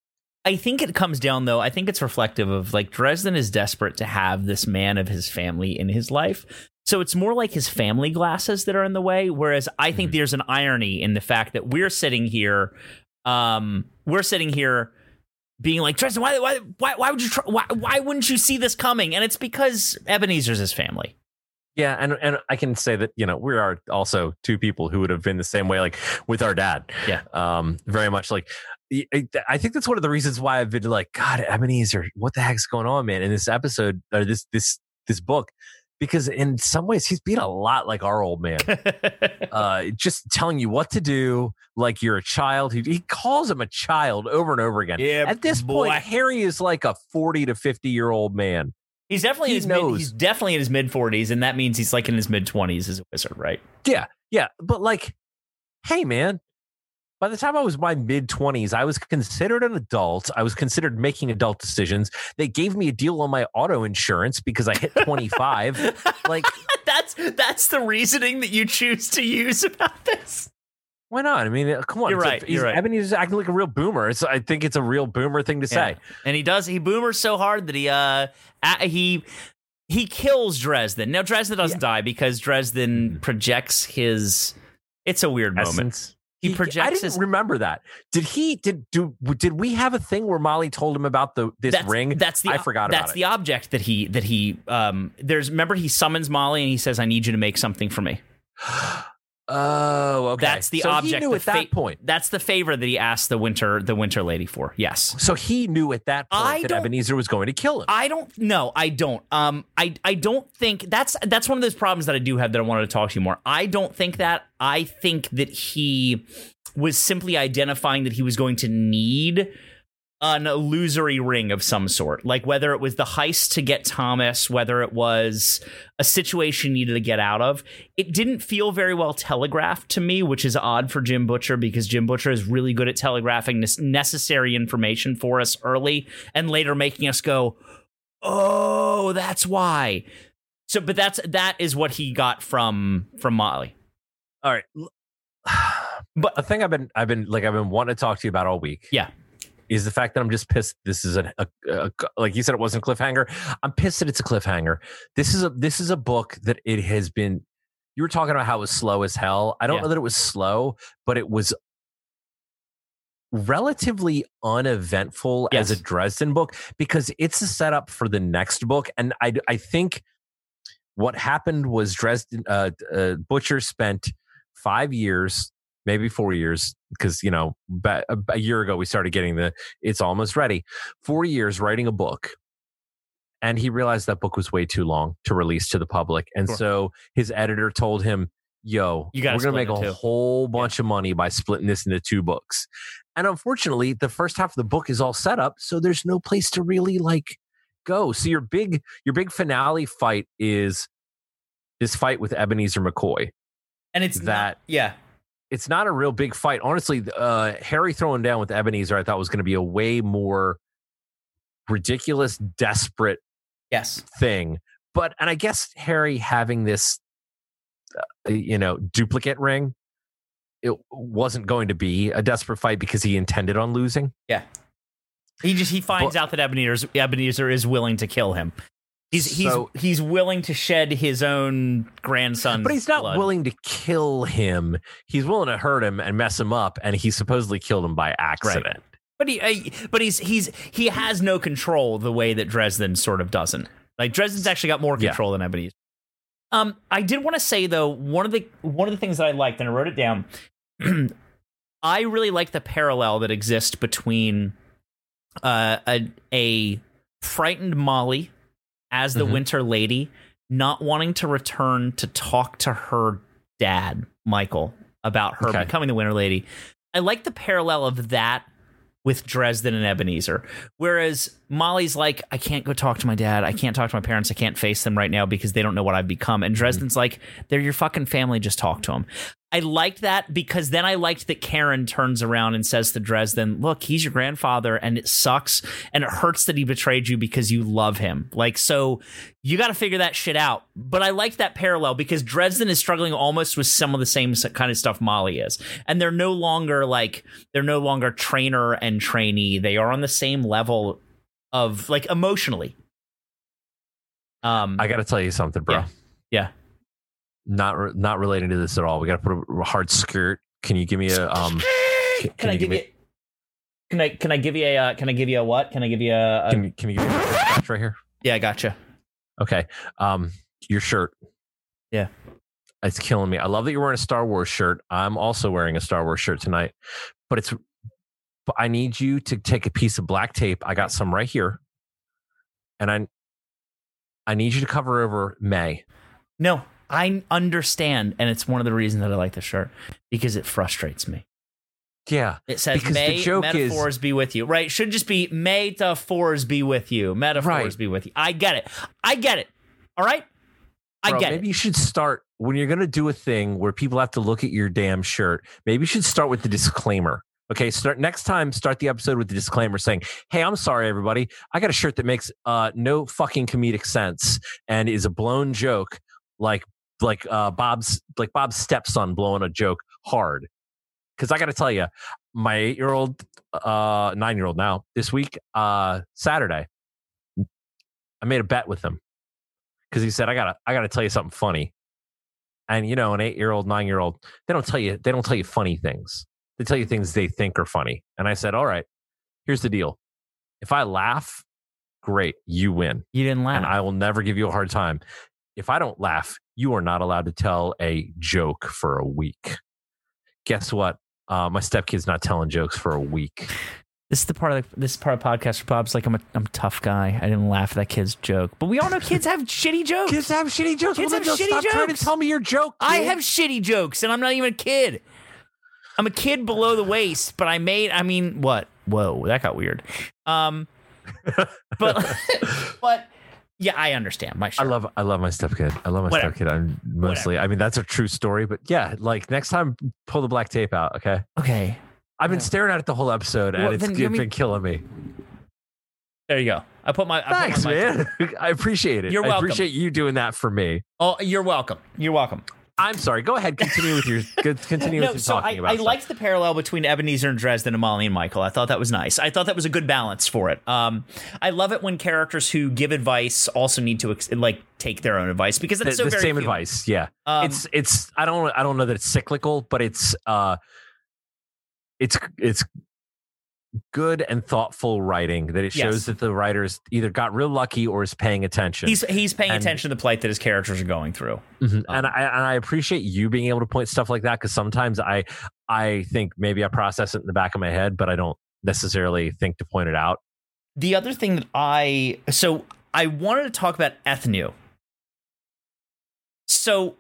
I think it comes down though, I think it's reflective of like Dresden is desperate to have this man of his family in his life. So it's more like his family glasses that are in the way, whereas I think Mhm. there's an irony in the fact that we're sitting here um we're sitting here being like, Dresden, why why why, why would you try, why why wouldn't you see this coming? And it's because Ebenezer's his family. Yeah, and and I can say that, you know, we are also two people who would have been the same way, like with our dad. Yeah. Um, very much like I I think that's one of the reasons why I've been like, God, Ebenezer, what the heck's going on, man? In this episode, or this this this book because in some ways he's being a lot like our old man, uh, just telling you what to do like you're a child. He, he calls him a child over and over again. Yeah, At this boy. point, Harry is like a forty to fifty year old man. He's definitely He in his mid, knows. he's definitely in his mid forties, and that means he's like in his mid twenties as a wizard, right? Yeah, yeah, but like, hey, man. By the time I was my mid twenties, I was considered an adult. I was considered making adult decisions. They gave me a deal on my auto insurance because I hit twenty-five. Like that's that's the reasoning that you choose to use about this. Why not? I mean, come on. You're It's a- right, he's- you're right. Ebenezer acting like a real boomer. It's, I think it's a real boomer thing to say. Yeah. And he does he boomers so hard that he uh a- he he kills Dresden. Now Dresden doesn't die because Dresden projects his. It's a weird moment. Essence. He projects I didn't his- remember that. Did he? Did do? Did we have a thing where Molly told him about the this That's, ring? that's the I forgot that's about the it. object that he that he um there's remember he summons Molly and he says I need you to make something for me. Oh, okay. That's the so object. He knew the at that fa- point. That's the favor that he asked the winter the winter lady for. Yes. So he knew at that point I that don't- Ebenezer was going to kill him. I don't no, I don't. Um I I don't think that's that's one of those problems that I do have that I wanted to talk to you more. I don't think that. I think that he was simply identifying that he was going to need an illusory ring of some sort, like whether it was the heist to get Thomas, whether it was a situation he needed to get out of. It didn't feel very well telegraphed to me, which is odd for Jim Butcher because Jim Butcher is really good at telegraphing this necessary information for us early and later making us go, oh, that's why. So, but that's that is what he got from from Molly. All right. But a thing I've been I've been like I've been wanting to talk to you about all week. Yeah. Is the fact that I'm just pissed. This is a, a, a like you said, it wasn't a cliffhanger. I'm pissed that it's a cliffhanger. This is a this is a book that it has been. You were talking about how it was slow as hell. I don't Yeah. know that it was slow, but it was relatively uneventful Yes. as a Dresden book because it's a setup for the next book. And I I think what happened was Dresden uh, uh, Butcher spent five years. Maybe four years, because, you know, ba- a, a year ago we started getting the It's Almost Ready. Four years writing a book. And he realized that book was way too long to release to the public. And Sure. so his editor told him, yo, You gotta we're going to split make it a too." whole bunch of money by splitting this into two books. And unfortunately, the first half of the book is all set up. So there's no place to really like go. So your big, your big finale fight is this fight with Ebenezer McCoy. And it's That- not, yeah. It's not a real big fight. Honestly, uh, Harry throwing down with Ebenezer, I thought was going to be a way more ridiculous, desperate Yes. thing. But, and I guess Harry having this, uh, you know, duplicate ring, it wasn't going to be a desperate fight because he intended on losing. Yeah. He just he finds But- out that Ebenezer Ebenezer is willing to kill him. He's he's So- he's willing to shed his own grandson. But he's not willing to kill him. He's willing to hurt him and mess him up. And he supposedly killed him by accident. But he uh, but he's he's he has no control the way that Dresden sort of doesn't. Like Dresden's actually got more Yeah. control than Ebenezer. Um, I did want to say though, one of the one of the things that I liked, and I wrote it down. I really like the parallel that exists between uh, a a frightened Molly as the Mhm. Winter Lady not wanting to return to talk to her dad, Michael, about her Okay. becoming the Winter Lady. I like the parallel of that with Dresden and Ebenezer. Whereas Molly's like, I can't go talk to my dad. I can't talk to my parents. I can't face them right now because they don't know what I've become. And Dresden's like, they're your fucking family. Just talk to them. I liked that because then I liked that Karen turns around and says to Dresden, look, he's your grandfather and it sucks and it hurts that he betrayed you because you love him. Like, so you got to figure that shit out. But I liked that parallel because Dresden is struggling almost with some of the same kind of stuff Molly is. And they're no longer like, they're no longer trainer and trainee. They are on the same level of like emotionally. Um, I got to tell you something, bro. Yeah. Yeah. Not re- not relating to this at all. We got to put a hard skirt. Can you give me a um? Can, Can I you give you? Can I can I give you a uh, can I give you a what? Can I give you a? a Can, you- can you give me a scratch right here? yeah, I gotcha. Okay. Um, your shirt. Yeah. It's killing me. I love that you're wearing a Star Wars shirt. I'm also wearing a Star Wars shirt tonight, but it's. But I need you to take a piece of black tape. I got some right here, and I. I need you to cover over May. No, I understand, and it's one of the reasons that I like the shirt because it frustrates me. Yeah, it says may metaphors is, be with you. Right? It should just be metaphors be with you. Metaphors right. be with you. I get it. I get it. All right. I Bro, get maybe it. Maybe you should start when you're going to do a thing where people have to look at your damn shirt. Maybe you should start with the disclaimer. Okay, start next time. Start the episode with the disclaimer saying, "Hey, I'm sorry, everybody. I got a shirt that makes uh, no fucking comedic sense and is a blown joke, like like uh, Bob's like Bob's stepson blowing a joke hard." Because I got to tell you, my eight-year-old, uh, nine-year-old now this week, uh, Saturday, I made a bet with him because he said, "I gotta, I gotta tell you something funny." And you know, an eight-year-old, nine-year-old, they don't tell you, they don't tell you funny things. They tell you things they think are funny. And I said, "All right, here's the deal. If I laugh, great, you win. You didn't laugh, and I will never give you a hard time. If I don't laugh, you are not allowed to tell a joke for a week." Guess what? Uh, my stepkid's not telling jokes for a week. This is the part of the, this part of the podcast where Bob's like, I'm a I'm a tough guy. I didn't laugh at that kid's joke. But we all know kids have shitty jokes. Kids have shitty jokes. Kids well, have shitty stop jokes. Trying to tell me your joke. Kid. I have shitty jokes, and I'm not even a kid. I'm a kid below the waist, but I made. I mean, what? Whoa, that got weird. Um, but but. Yeah, I understand. My shirt. I love I love my stepkid. I love my Whatever. stepkid. I'm mostly Whatever. I mean, that's a true story, but yeah, like next time pull the black tape out, okay? Okay. I've been staring at it the whole episode well, and it's, it's been me... killing me. There you go. I put my I Thanks, put my man. I appreciate it. You're welcome. I appreciate you doing that for me. Oh, you're welcome. You're welcome. I'm sorry. Go ahead. Continue with your continue no, with your so talking I, about. I stuff. liked the parallel between Ebenezer and Dresden and Molly and Michael. I thought that was nice. I thought that was a good balance for it. Um, I love it when characters who give advice also need to like take their own advice because it's the, so the very same human. advice. Yeah, um, it's it's. I don't I don't know that it's cyclical, but it's uh, it's it's. good and thoughtful writing that it shows yes. that the writers either got real lucky or is paying attention. He's he's paying and, attention to the plight that his characters are going through. Mm-hmm. Um, and I and I appreciate you being able to point stuff like that because sometimes I I think maybe I process it in the back of my head, but I don't necessarily think to point it out. The other thing that I so I wanted to talk about Ethnu. So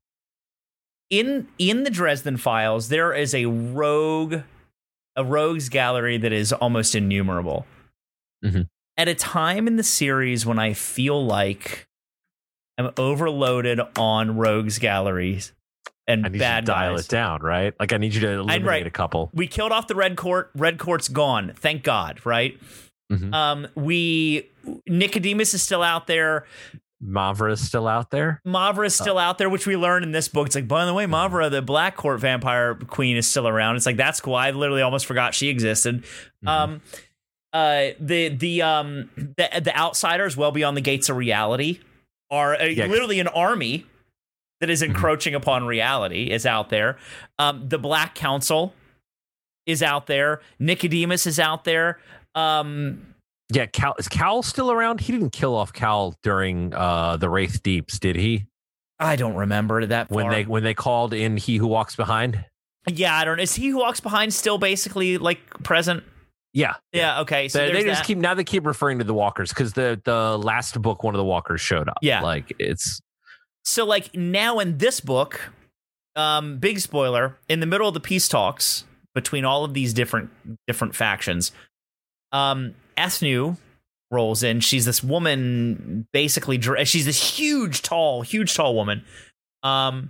in in the Dresden Files, there is a rogue. A rogues gallery that is almost innumerable. Mm-hmm. At a time in the series when I feel like I'm overloaded on rogues galleries and I need bad you to dial guys. it down, right? Like I need you to eliminate right. a couple. We killed off the Red Court. Red Court's gone. Thank God, right? Mm-hmm. Um, we Nicodemus is still out there. Mavra is still out there. Mavra is still oh. out there, which we learn in this book. It's like, by the way, Mavra, the Black Court vampire queen, is still around. It's like, that's cool. I literally almost forgot she existed. Mm-hmm. Um, uh, the the um the the outsiders, well beyond the gates of reality, are uh, yeah. literally an army that is encroaching mm-hmm. upon reality. Is out there. Um, the Black Council is out there. Nicodemus is out there. Um. Yeah, Cal, is Cal still around? He didn't kill off Cal during uh, the Wraith Deeps, did he? I don't remember that far. When they when they called in He Who Walks Behind? Yeah, I don't know. Is He Who Walks Behind still basically like present? Yeah. Yeah, okay. So they, they just that. keep now they keep referring to the Walkers because the, the last book, one of the Walkers showed up. Yeah. Like it's so like now in this book, um, big spoiler, in the middle of the peace talks between all of these different different factions, um, Ethnu rolls in. She's this woman, basically. She's this huge, tall, huge, tall woman. Um,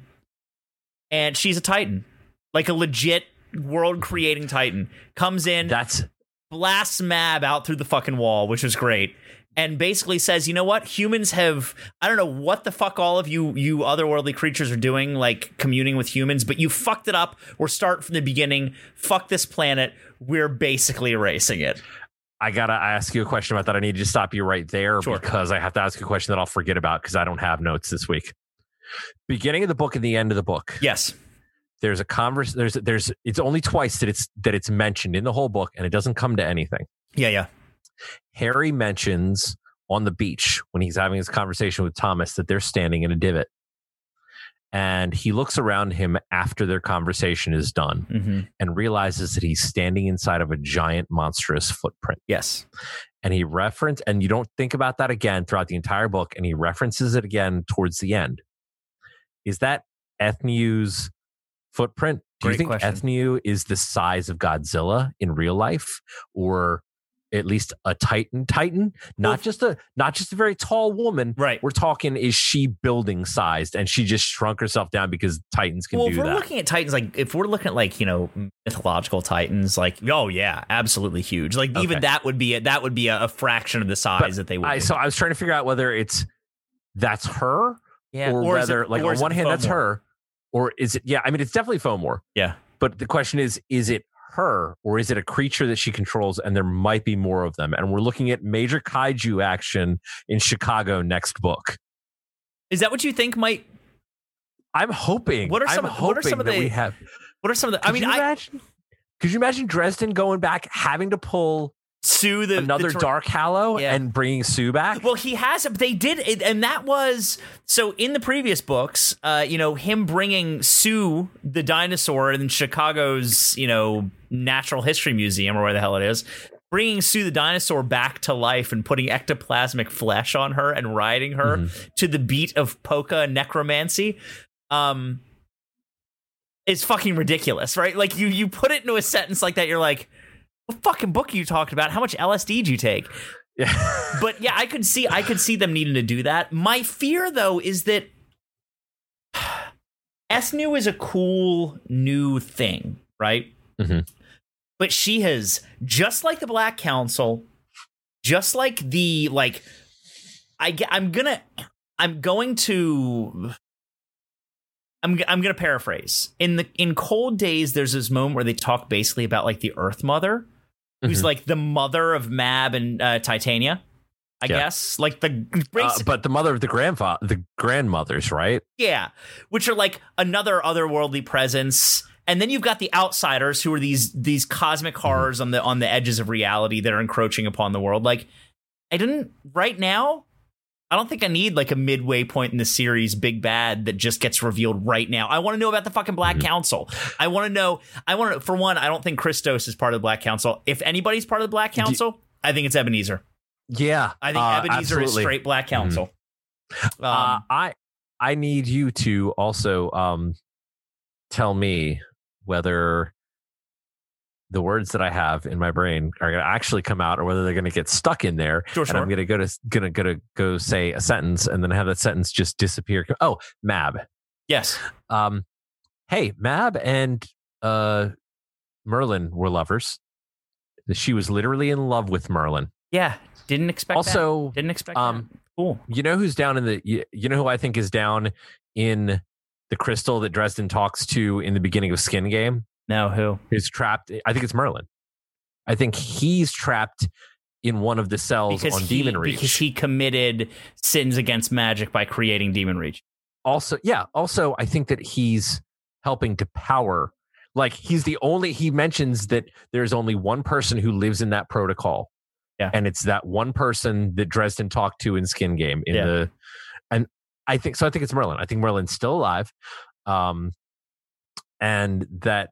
and she's a Titan, like a legit world-creating Titan. Comes in, that's blasts Mab out through the fucking wall, which was great, and basically says, "You know what? Humans have. I don't know what the fuck all of you, you otherworldly creatures, are doing, like communing with humans, but you fucked it up. We're starting from the beginning. Fuck this planet. We're basically erasing it." I gotta ask you a question about that. I need to stop you right there sure. because I have to ask you a question that I'll forget about because I don't have notes this week. Beginning of the book and the end of the book. Yes. There's a converse. There's there's. It's only twice that it's that it's mentioned in the whole book, and it doesn't come to anything. Yeah, yeah. Harry mentions on the beach when he's having his conversation with Thomas that they're standing in a divot, And he looks around him after their conversation is done mm-hmm. and realizes that he's standing inside of a giant monstrous footprint. Yes. And he reference, and you don't think about that again throughout the entire book, and he references it again towards the end. Is that Ethniu's footprint? Do Great you think question. Ethniu is the size of Godzilla in real life, or at least a Titan Titan? Not Well, just a not just a very tall woman. Right. We're talking, is she building sized and she just shrunk herself down because Titans can well, do if we're that? looking at Titans, like if we're looking at like, you know, mythological Titans, like, oh yeah, absolutely huge. Like even Okay. that would be a, that would be a, a fraction of the size But that they would I, be. so I was trying to figure out whether it's that's her, yeah. or, is whether it- like or on is it one hand that's Fomor? her, or is it? Yeah, I mean it's definitely Fomor. Yeah. But the question is, is it her, or is it a creature that she controls? And there might be more of them. And we're looking at major kaiju action in Chicago next book. Is that what you think might? I'm hoping. What are some I'm of- what are hoping some of that the- we have. What are some of the? Could I mean, you I imagine, could you imagine Dresden going back, having to pull sue the another the ter- Dark Hallow Yeah. and bringing Sue back? Well, he has. They did, it, and that was so. In the previous books, uh, you know, him bringing Sue the dinosaur in Chicago's, you know, Natural History Museum or where the hell it is, bringing Sue the dinosaur back to life and putting ectoplasmic flesh on her and riding her Mhm. to the beat of polka necromancy. Um, is fucking ridiculous, right? Like you, you put it into a sentence like that, you're like, what fucking book are you talking about? How much L S D did you take? Yeah. But yeah, I could see I could see them needing to do that. My fear though is that Ethniu is a cool new thing, right? Mhm. But she has, just like the Black Council, just like the like I ge- I'm gonna I'm going to I'm I'm gonna paraphrase. In the in Cold Days, there's this moment where they talk basically about like the Earth Mother, who's Mhm. like the mother of Mab and uh, Titania, I Yeah. guess. Like the Uh, but the mother of the grandfather, the grandmothers, right? yeah, which are like another otherworldly presence. And then you've got the outsiders, who are these these cosmic horrors on the on the edges of reality that are encroaching upon the world. Like, I didn't right now. I don't think I need like a midway point in the series big bad that just gets revealed right now. I want to know about the fucking Black Mm-hmm. Council. I want to know. I want to. For one, I don't think Christos is part of the Black Council. If anybody's part of the Black Council, I think it's Ebenezer. Yeah, I think uh, Ebenezer absolutely. is straight Black Council. uh, Um, I I need you to also um, tell me whether the words that I have in my brain are going to actually come out, or whether they're going to get stuck in there. Sure, and sure. I'm going to go to gonna gonna go say a sentence, and then have that sentence just disappear. Oh, Mab. yes. Um, hey, Mab and uh, Merlin were lovers. She was literally in love with Merlin. Yeah. Didn't expect. Also, that. didn't expect. um, that. Cool. You know who's down in the? You, you know who I think is down in the crystal that Dresden talks to in the beginning of Skin Game? No, who? Who's trapped? I think it's Merlin. I think he's trapped in one of the cells Because on he, Demon Reach. because he committed sins against magic by creating Demon Reach. Also, yeah. Also, I think that he's helping to power. Like he's the only. He mentions that there's only one person who lives in that protocol. Yeah. And it's that one person that Dresden talked to in Skin Game in Yeah. the, and I think, so I think it's Merlin. I think Merlin's still alive. Um, and that,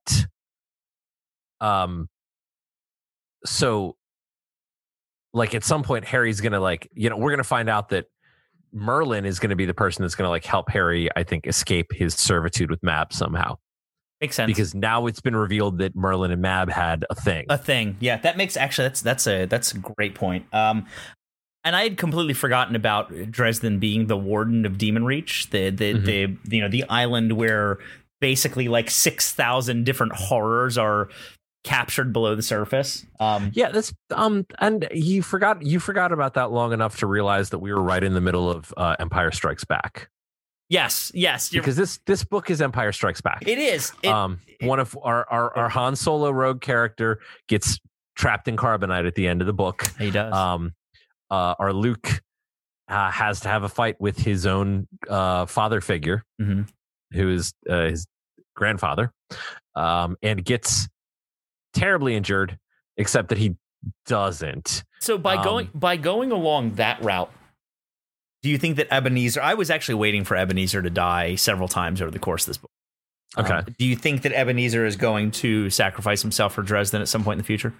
um, so like at some point, Harry's going to like, you know, we're going to find out that Merlin is going to be the person that's going to like help Harry, I think, escape his servitude with Mab somehow. Makes sense. Because now it's been revealed that Merlin and Mab had a thing. A thing. Yeah, that makes actually that's that's a that's a great point. Um and I had completely forgotten about Dresden being the warden of Demon Reach, the the Mhm. the you know, the island where basically like six thousand different horrors are captured below the surface. Um Yeah, that's um, and you forgot you forgot about that long enough to realize that we were right in the middle of uh, Empire Strikes Back. yes, yes, you're, Because this this book is Empire Strikes Back. it is. It, um, one of our, our our Han Solo rogue character gets trapped in carbonite at the end of the book. he does. Um, uh, our Luke uh, has to have a fight with his own uh, father figure, Mhm. who is uh, his grandfather, um, and gets terribly injured, except that he doesn't. So by um, going by going along that route, Do you think that Ebenezer? I was actually waiting for Ebenezer to die several times over the course of this book. Okay. Um, do you think that Ebenezer is going to sacrifice himself for Dresden at some point in the future?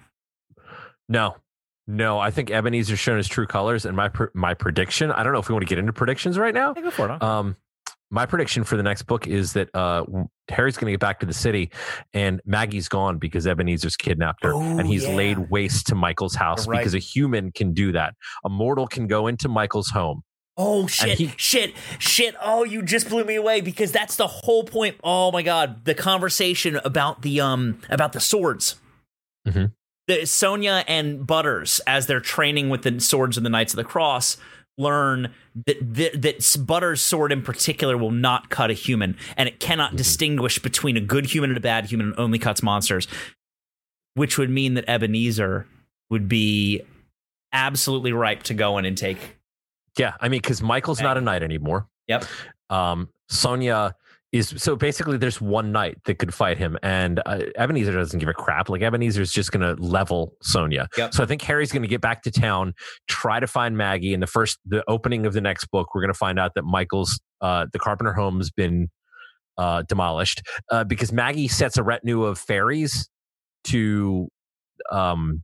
No, no. I think Ebenezer's shown his true colors, and my pr- my prediction. I don't know if we want to get into predictions right now. Yeah, go for it. Huh? Um, my prediction for the next book is that uh, Harry's going to get back to the city, and Maggie's gone because Ebenezer's kidnapped her, oh, and he's yeah. laid waste to Michael's house Right. because a human can do that. A mortal can go into Michael's home. Oh, shit, he, shit, shit. Oh, you just blew me away because that's the whole point. Oh, my God. The conversation about the um about the swords. Mm-hmm. The, Sonia and Butters, as they're training with the swords of the Knights of the Cross, learn that, that, that Butters' sword in particular will not cut a human, and it cannot mm-hmm. distinguish between a good human and a bad human and only cuts monsters, which would mean that Ebenezer would be absolutely ripe to go in and take. Yeah, I mean, because Michael's not a knight anymore. Yep. Um, Sonia is so basically there's one knight that could fight him, and uh, Ebenezer doesn't give a crap. Like Ebenezer's just going to level Sonia. Yep. So I think Harry's going to get back to town, try to find Maggie. In the first, the opening of the next book, we're going to find out that Michael's uh, the Carpenter home's been uh, demolished uh, because Maggie sets a retinue of fairies to, um,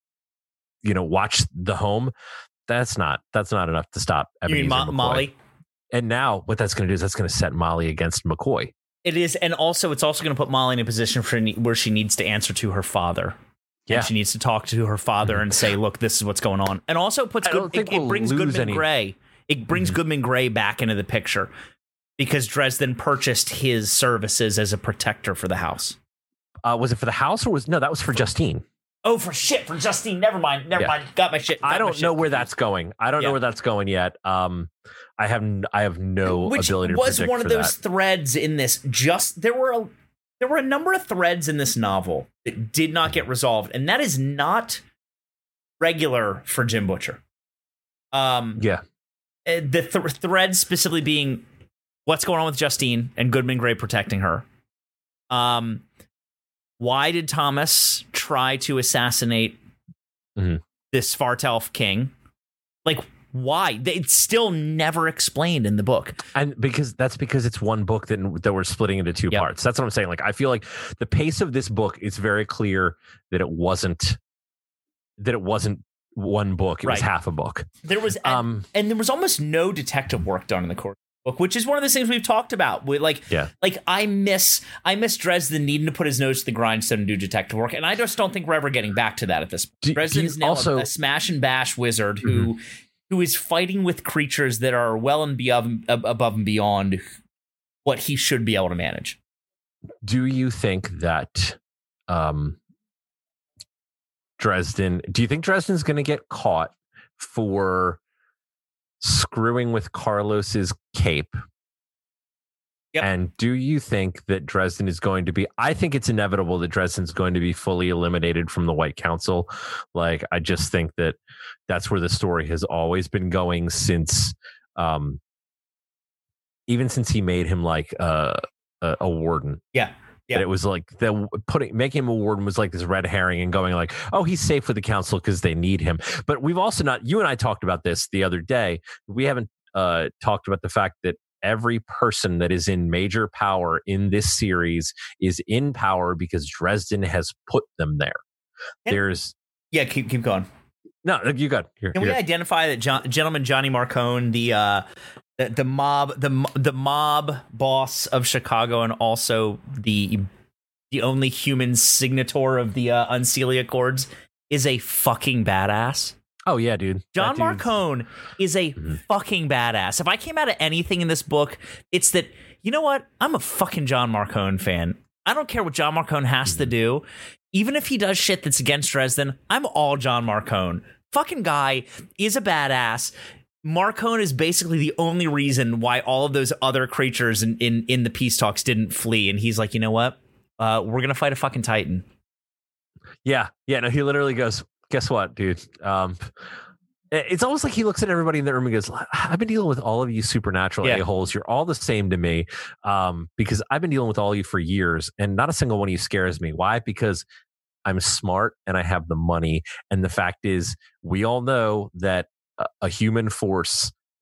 you know, watch the home. That's not that's not enough to stop Ebenezer. You mean Mo- Molly? And now what that's going to do is that's going to set Molly against McCoy. It is, and also it's also going to put Molly in a position for where she needs to answer to her father. Yeah, and she needs to talk to her father and say, "Look, this is what's going on." And also it puts good, it, we'll it brings Goodman any. Gray. It brings mm-hmm. Goodman Gray back into the picture because Dresden purchased his services as a protector for the house. Uh, was it for the house or was no? That was for Justine. Oh, for shit, for Justine. Never mind. Never yeah. mind. Got my shit. Got I don't shit know where that's going. I don't yeah. know where that's going yet. Um, I have n- I have no Which ability to was predict one of for those that. threads in this. Just there were a, there were a number of threads in this novel that did not get resolved, and that is not regular for Jim Butcher. Um, yeah, the th- thread specifically being what's going on with Justine and Goodman Gray protecting her. Um. Why did Thomas try to assassinate mm-hmm. this Svartalf king? Like, why? It's still never explained in the book. And because that's because it's one book that, that we're splitting into two yep. parts. That's what I'm saying. Like, I feel like the pace of this book is very clear that it wasn't that it wasn't one book. It right. was half a book. There was um, and, and there was almost no detective work done in the court. Book, which is one of the things we've talked about. We, like, yeah. like I miss, I miss Dresden needing to put his nose to the grindstone and do detective work, and I just don't think we're ever getting back to that at this point. Do, Dresden is now also, a, a smash and bash wizard who, mm-hmm. who is fighting with creatures that are well and beyond, above and beyond what he should be able to manage. Do you think that, um, Dresden? Do you think Dresden's going to get caught for screwing with Carlos's cape? Yep. And do you think that Dresden is going to be, I think it's inevitable that Dresden's going to be fully eliminated from the White Council. Like, I just think that that's where the story has always been going since, um, even since he made him like uh, a, a warden. Yeah. Yeah. That it was like the putting making him a warden was like this red herring and going like, oh, he's safe with the council because they need him. But we've also not, you and I talked about this the other day. We haven't uh, talked about the fact that every person that is in major power in this series is in power because Dresden has put them there. And, There's yeah, keep keep going. No, you got. Here, Can here. we identify that John, gentleman Johnny Marcone, the uh, the, the mob, the the mob boss of Chicago, and also the the only human signator of the uh, Unseelie Accords, is a fucking badass. Oh yeah, dude. John Marcone is a mm-hmm. fucking badass. If I came out of anything in this book, it's that, you know what? I'm a fucking John Marcone fan. I don't care what John Marcone has mm-hmm. to do. Even if he does shit that's against Dresden, I'm all John Marcone. Fucking guy is a badass. Marcone is basically the only reason why all of those other creatures in, in, in the peace talks didn't flee. And he's like, you know what? Uh, we're going to fight a fucking Titan. Yeah. Yeah. No, he literally goes, guess what, dude? Um, it's almost like he looks at everybody in the room and goes, I've been dealing with all of you supernatural yeah. a-holes. You're all the same to me um, because I've been dealing with all of you for years and not a single one of you scares me. Why? Because I'm smart and I have the money. And the fact is, we all know that a, a human force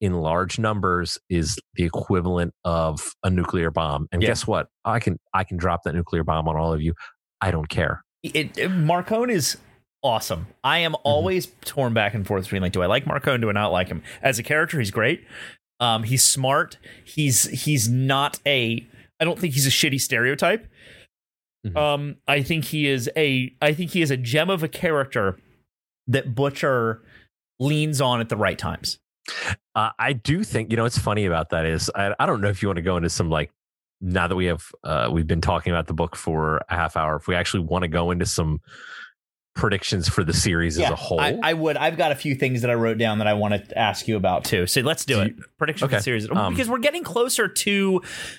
in large numbers is the equivalent of a nuclear bomb. And Yeah. guess what? I can I can drop that nuclear bomb on all of you. I don't care. It, it, Marcone is awesome. I am always mm-hmm. torn back and forth between like, do I like Marcone? Do I not like him? As a character, he's great. Um, he's smart. He's he's not a. I don't think he's a shitty stereotype. Mm-hmm. Um, I think he is a. I think he is a gem of a character that Butcher leans on at the right times. Uh, I do think, you know, what's funny about that is I, I don't know if you want to go into some like, now that we have uh, we've been talking about the book for a half hour, if we actually want to go into some predictions for the series yeah, as a whole. I, I would. I've got a few things that I wrote down that I want to ask you about too. So let's do, do it. You, Prediction okay. for the series um, because we're getting closer to.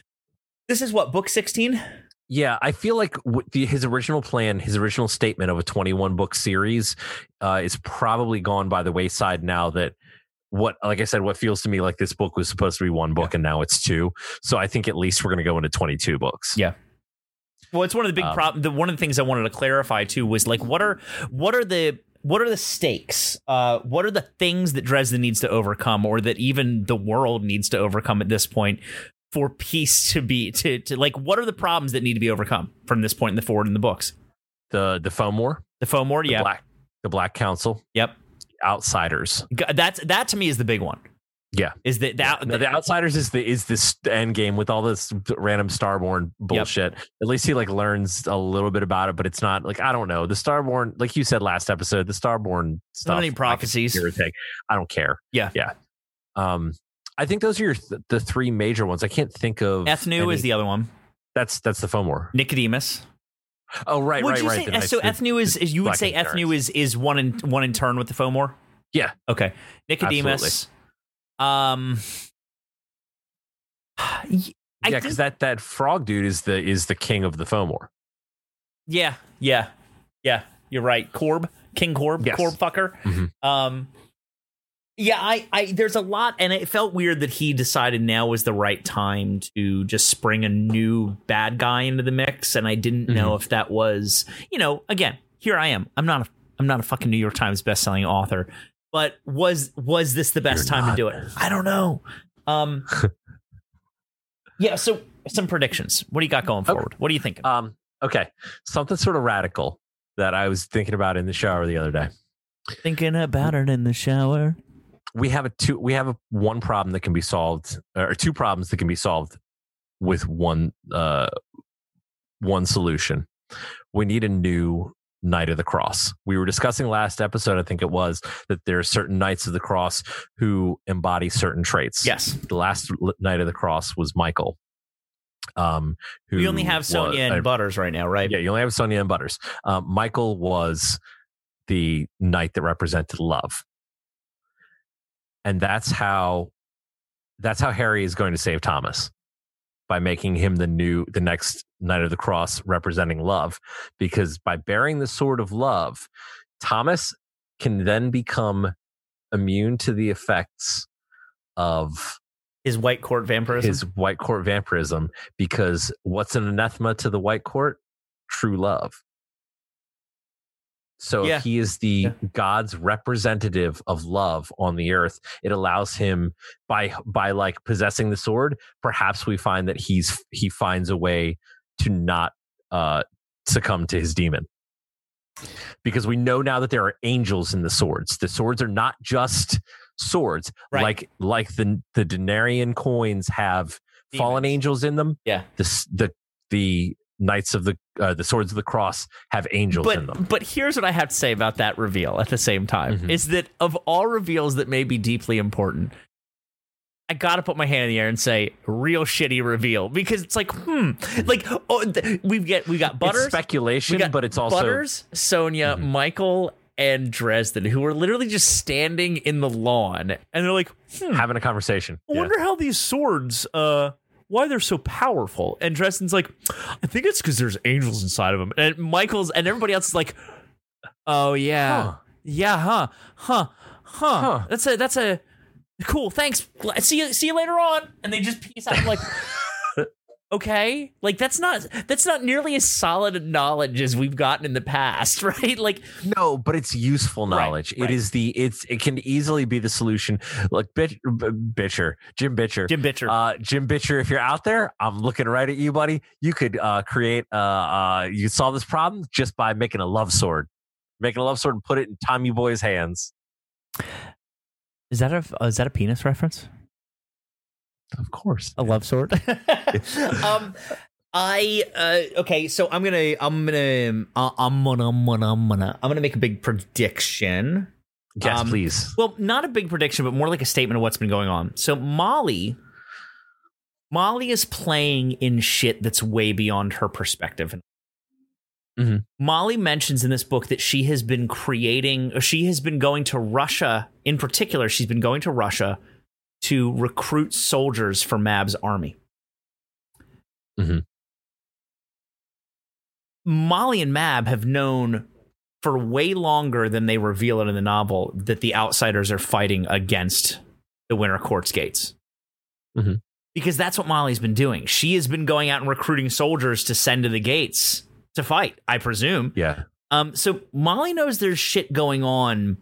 This is what, book sixteen? Yeah, I feel like the, his original plan, his original statement of a twenty-one book series uh, is probably gone by the wayside now that. What, like I said, what feels to me like this book was supposed to be one book yeah. and now it's two. So I think at least we're going to go into twenty-two books. Yeah. Well, it's one of the big um, problems. The, one of the things I wanted to clarify too was like, what are what are the what are the stakes? Uh, what are the things that Dresden needs to overcome, or that even the world needs to overcome at this point for peace to be to to like? What are the problems that need to be overcome from this point in the forward in the books? The the Fomor, the Fomor, the yeah, Black, the Black Council, yep. Outsiders. That's that to me is the big one. Yeah, is that that no, the Outsiders is the is this end game with all this random Starborn bullshit. Yep. At least he like learns a little bit about it, but it's not like I don't know the Starborn. Like you said last episode, the Starborn stuff. Any prophecies? I, I don't care. Yeah, yeah. Um, I think those are your th- the three major ones. I can't think of. Ethnu any. Is the other one. That's that's the Fomor. Nicodemus. Oh right, would right, you right. Say, so Ethnu is, is you would say Ethnu is is one in one in turn with the Fomor? Yeah. Okay. Nicodemus. Absolutely. Um. yeah, because that that frog dude is the is the king of the Fomor. Yeah. Yeah. Yeah. You're right. Korb, King Korb, yes. Korb fucker. Mm-hmm. Um. Yeah, I, I, there's a lot, and it felt weird that he decided now was the right time to just spring a new bad guy into the mix, and I didn't mm-hmm. know if that was, you know, again, here I am. I'm not a, I'm not a fucking New York Times bestselling author, but was was this the best You're time not. to do it? I don't know. Um, yeah. So some predictions. What do you got going forward? Okay. What are you thinking? Um, okay, something sort of radical that I was thinking about in the shower the other day. Thinking about it in the shower. We have a two. We have a one problem that can be solved, or two problems that can be solved with one uh, one solution. We need a new Knight of the Cross. We were discussing last episode, I think it was, that there are certain Knights of the Cross who embody certain traits. Yes, the last Knight of the Cross was Michael. Um, who we only have Sonia was, and uh, Butters right now, right? Yeah, you only have Sonia and Butters. Um, Michael was the knight that represented love. And that's how that's how Harry is going to save Thomas, by making him the new the next Knight of the Cross representing love. Because by bearing the sword of love, Thomas can then become immune to the effects of his white court vampirism. His white court vampirism, because what's an anathema to the white court? True love. So yeah. if he is the yeah. God's representative of love on the earth, it allows him by by like possessing the sword. Perhaps we find that he's he finds a way to not uh, succumb to his demon, because we know now that there are angels in the swords. The swords are not just swords, right. like like the the denarian coins have Demons. fallen angels in them. Yeah, the the the Knights of the uh, the Swords of the Cross have angels but, in them. But here's what I have to say about that reveal at the same time, mm-hmm. is that of all reveals that may be deeply important, I got to put my hand in the air and say real shitty reveal, because it's like, hmm, like oh, th- we've got we got Butters, it's speculation, got but it's also Butters, Sonia, mm-hmm. Michael, and Dresden, who are literally just standing in the lawn, and they're like, hmm, having a conversation. I yeah. wonder how these swords, uh, why they're so powerful. And Dresden's like, I think it's because there's angels inside of them. And Michael's and everybody else is like, oh yeah, huh. yeah, huh, huh, huh. huh. That's a that's a cool. Thanks. See you see you later on. And they just peace out. I'm like, Okay, like that's not that's not nearly as solid a knowledge as we've gotten in the past, right? Like no, but it's useful knowledge. Right, right. It is the it's it can easily be the solution. Like Bitch, Bitcher, Jim Bitcher, Jim Bitcher, uh, Jim Bitcher. If you're out there, I'm looking right at you, buddy. You could uh, create uh, uh, you could solve this problem just by making a love sword, making a love sword and put it in Tommy Boy's hands. Is that a is that a penis reference? Of course, a love sword. um, I uh, okay, so I'm gonna I'm gonna uh, I'm gonna I'm gonna I'm gonna I'm gonna make a big prediction. Yes, um, please. Well, not a big prediction, but more like a statement of what's been going on. So Molly, Molly is playing in shit that's way beyond her perspective. Mm-hmm. Molly mentions in this book that she has been creating, or she has been going to Russia in particular. She's been going to Russia to recruit soldiers for Mab's army. Mm-hmm. Molly and Mab have known for way longer than they reveal it in the novel that the outsiders are fighting against the Winter Court's gates. Mm-hmm. Because that's what Molly's been doing. She has been going out and recruiting soldiers to send to the gates to fight, I presume. Yeah. Um. So Molly knows there's shit going on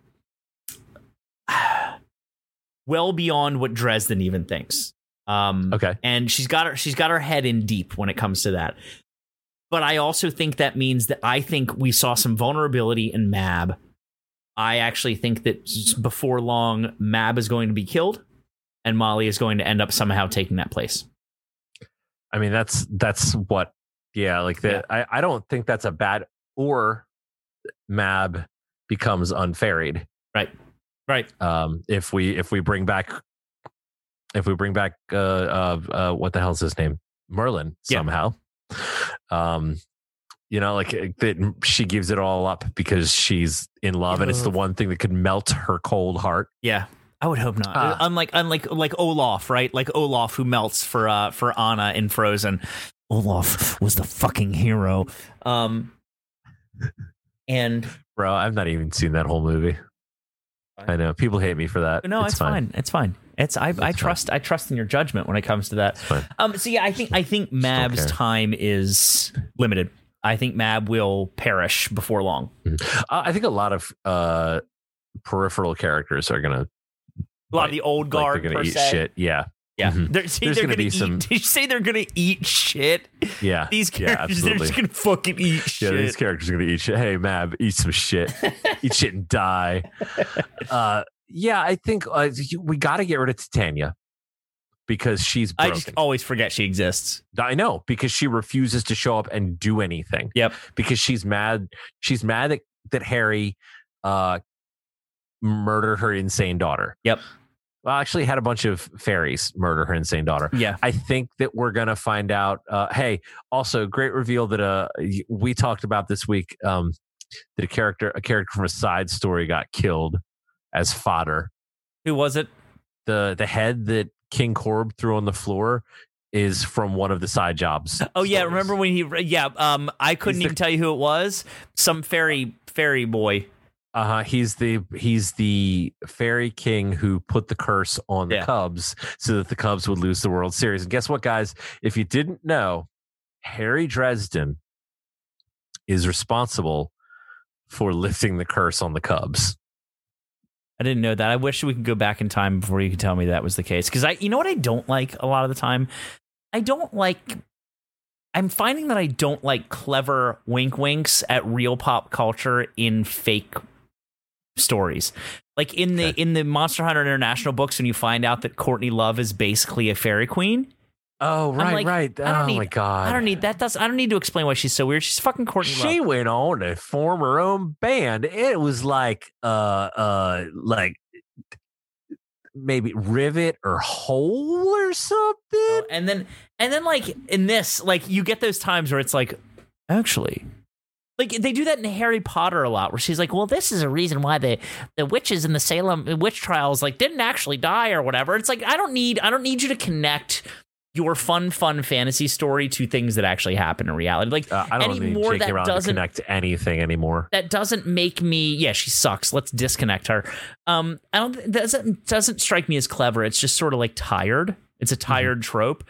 well beyond what Dresden even thinks. Um, okay. And she's got her she's got her head in deep when it comes to that. But I also think that means that I think we saw some vulnerability in Mab. I actually think that before long, Mab is going to be killed, and Molly is going to end up somehow taking that place. I mean, that's that's what. Yeah, like that. Yeah. I I don't think that's a bad. Or Mab becomes unferried. Right. Right. Um, if we if we bring back if we bring back uh, uh, uh what the hell's his name? Merlin somehow. Yeah. Um, you know, like that she gives it all up because she's in love, Ugh. and it's the one thing that could melt her cold heart. Yeah. I would hope not. Uh, unlike unlike like Olaf, right? Like Olaf who melts for uh for Anna in Frozen. Olaf was the fucking hero. Um and bro, I've not even seen that whole movie. I know people hate me for that. No, it's, it's fine. fine. It's fine. It's I. It's I trust. Fine. I trust in your judgment when it comes to that. Um. So yeah, I think I think Mab's time is limited. I think Mab will perish before long. Mm-hmm. Uh, I think a lot of uh, peripheral characters are gonna. A lot like, of the old guard. Like they're gonna per eat se. shit. Yeah. Yeah, mm-hmm. they're, see, There's they're gonna, gonna be eat, some. Did you say they're gonna eat shit? Yeah, these characters, yeah, they're just gonna fucking eat shit. Yeah, these characters are gonna eat shit. Hey, Mab, eat some shit. Eat shit and die. Uh, yeah, I think uh, we got to get rid of Titania because she's broken. I just always forget she exists. I know because she refuses to show up and do anything. Yep. Because she's mad. She's mad that, that Harry uh, murdered her insane daughter. Yep. Well, actually had a bunch of fairies murder her insane daughter. Yeah. I think that we're going to find out. Uh, hey, also great reveal that uh, we talked about this week um, that a character, a character from a side story got killed as fodder. Who was it? The the head that King Corb threw on the floor is from one of the side jobs. Oh stories. yeah. Remember when he, yeah. Um, I couldn't He's even the, tell you who it was. Some fairy, fairy boy. Uh huh. He's the he's the fairy king who put the curse on the yeah. Cubs so that the Cubs would lose the World Series. And guess what, guys? If you didn't know, Harry Dresden is responsible for lifting the curse on the Cubs. I didn't know that. I wish we could go back in time before you could tell me that was the case. Because I, you know what, I don't like a lot of the time. I don't like. I'm finding that I don't like clever wink winks at real pop culture in fake stories. Like in the okay. in the Monster Hunter International books, when you find out that Courtney Love is basically a fairy queen. Oh right, like, right. Oh need, my god. I don't need that. Does I don't need to explain why she's so weird. She's fucking Courtney Love. She went on to form her own band. It was like uh uh like maybe Rivet or Hole or something. And then and then like in this, like you get those times where it's like, actually. Like they do that in Harry Potter a lot, where she's like, "Well, this is a reason why the, the witches in the Salem witch trials like didn't actually die or whatever." It's like I don't need I don't need you to connect your fun, fun fantasy story to things that actually happen in reality. Like uh, I don't anymore, need J K that doesn't to connect anything anymore. That doesn't make me. Yeah, she sucks. Let's disconnect her. Um, I don't. That doesn't doesn't strike me as clever. It's just sort of like tired. It's a tired mm-hmm. trope.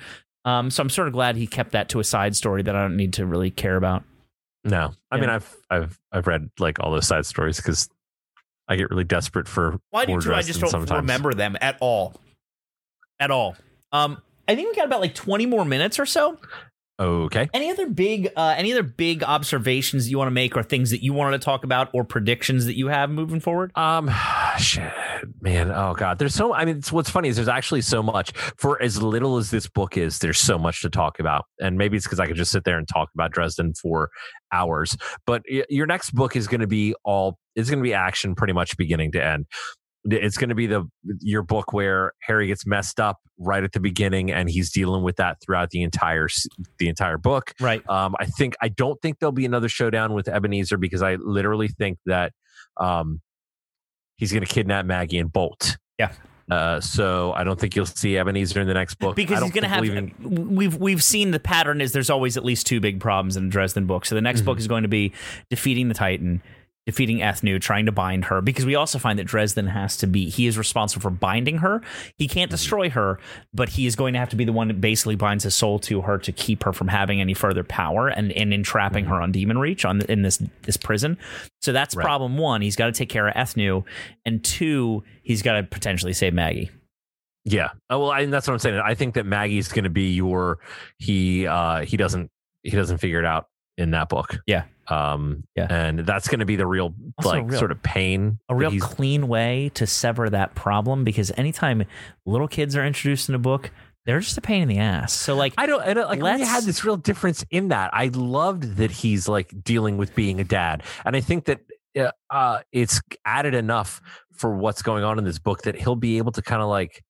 Um, so I'm sort of glad he kept that to a side story that I don't need to really care about. No, I Yeah. mean, I've I've I've read like all those side stories because I get really desperate for. Well, I do more too. I just don't sometimes. remember them at all. At all. Um, I think we got about like twenty more minutes or so. Okay. Any other big, uh, any other big observations you want to make, or things that you wanted to talk about, or predictions that you have moving forward? Um, shit, man. Oh God, there's so. I mean, it's, what's funny is there's actually so much. For as little as this book is, there's so much to talk about, and maybe it's because I could just sit there and talk about Dresden for hours. But y- your next book is going to be all. It's going to be action, pretty much beginning to end. It's going to be the your book where Harry gets messed up right at the beginning, and he's dealing with that throughout the entire the entire book. Right. Um, I think I don't think there'll be another showdown with Ebenezer because I literally think that um, he's going to kidnap Maggie and bolt. Yeah. Uh, so I don't think you'll see Ebenezer in the next book because he's going to have. Even, we've we've seen the pattern is there's always at least two big problems in a Dresden book. So the next mm-hmm. book is going to be defeating the Titan, defeating Ethnu, trying to bind her, because we also find that Dresden has to be, he is responsible for binding her. He can't destroy her, but he is going to have to be the one that basically binds his soul to her to keep her from having any further power and, and entrapping mm-hmm. her on Demon Reach on in this this prison. So that's right. Problem one. He's got to take care of Ethnu, and two, he's got to potentially save Maggie. Yeah. Oh, well, I, that's what I'm saying. I think that Maggie's going to be your, he, uh, he doesn't, he doesn't figure it out in that book. Yeah. Um, yeah. And that's going to be the real, also like, real, sort of pain. A real clean way to sever that problem, because anytime little kids are introduced in a book, they're just a pain in the ass. So, like, I don't, I don't like, we had this real difference in that. I loved that he's, like, dealing with being a dad. And I think that uh, it's added enough for what's going on in this book that he'll be able to kind of, like,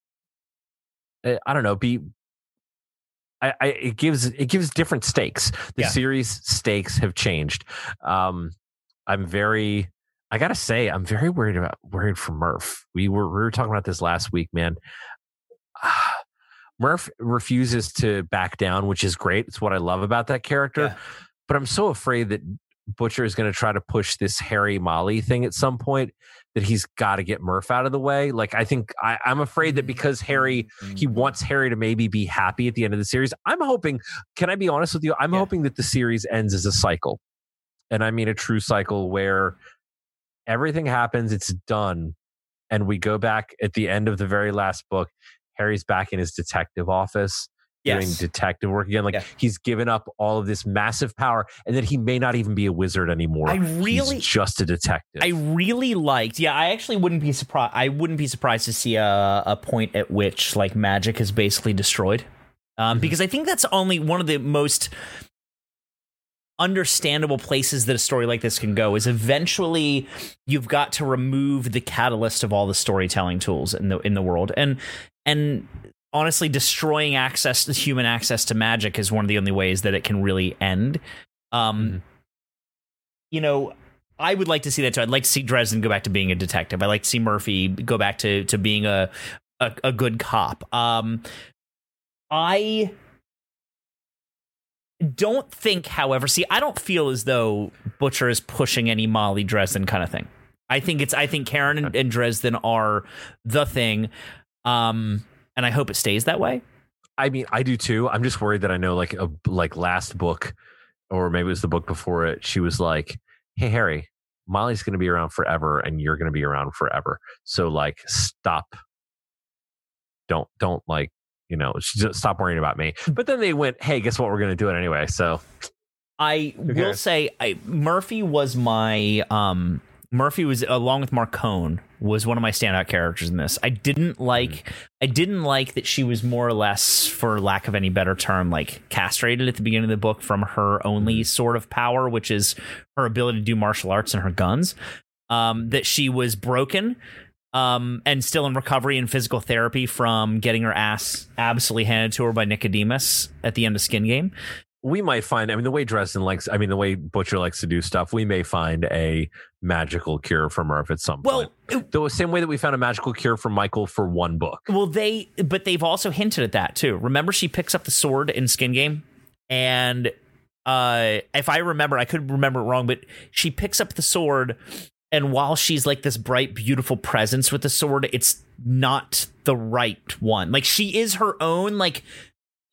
I don't know, be... I, I, it gives it gives different stakes. The yeah. series stakes have changed. Um, I'm very, I gotta say, I'm very worried about worried for Murph. We were we were talking about this last week, man. Ah, Murph refuses to back down, which is great. It's what I love about that character. Yeah. But I'm so afraid that Butcher is going to try to push this Harry Molly thing at some point, that he's got to get Murph out of the way. Like, I think I, I'm afraid that because Harry, he wants Harry to maybe be happy at the end of the series. I'm hoping, can I be honest with you? I'm yeah. hoping that the series ends as a cycle. And I mean a true cycle where everything happens, it's done. And we go back at the end of the very last book. Harry's back in his detective office. Yes. Doing detective work again. Like yeah. he's given up all of this massive power, and that he may not even be a wizard anymore. I really he's just a detective. I really liked. Yeah, I actually wouldn't be surprised. I wouldn't be surprised to see a, a point at which like magic is basically destroyed, um, mm-hmm. because I think that's only one of the most understandable places that a story like this can go. Is eventually you've got to remove the catalyst of all the storytelling tools in the in the world, and and. Honestly, destroying access to human access to magic is one of the only ways that it can really end. Um, mm-hmm. You know, I would like to see that too. I'd like to see Dresden go back to being a detective. I'd like to see Murphy go back to to being a a, a good cop. Um, I don't think, however, see, I don't feel as though Butcher is pushing any Molly Dresden kind of thing. I think it's I think Karen and, and Dresden are the thing. Um, And I hope it stays that way. I mean, I do too. I'm just worried that I know, like, a like last book, or maybe it was the book before it. She was like, "Hey, Harry, Molly's going to be around forever, and you're going to be around forever. So, like, stop. Don't don't like, you know, just stop worrying about me." But then they went, "Hey, guess what? We're going to do it anyway." So, I will say, I, Murphy was my um. Murphy was, along with Marcone, was one of my standout characters in this. I didn't like, mm. I didn't like that she was more or less, for lack of any better term, like castrated at the beginning of the book from her only sort of power, which is her ability to do martial arts and her guns. Um, that she was broken, um, and still in recovery and physical therapy from getting her ass absolutely handed to her by Nicodemus at the end of Skin Game. We might find, I mean, the way Dresden likes, I mean, the way Butcher likes to do stuff, we may find a magical cure for Murph at some well, point. The same way that we found a magical cure for Michael for one book. Well, they, but they've also hinted at that too. Remember, she picks up the sword in Skin Game, and uh, if I remember, I could remember it wrong, but she picks up the sword, and while she's like this bright, beautiful presence with the sword, it's not the right one. Like, she is her own, like,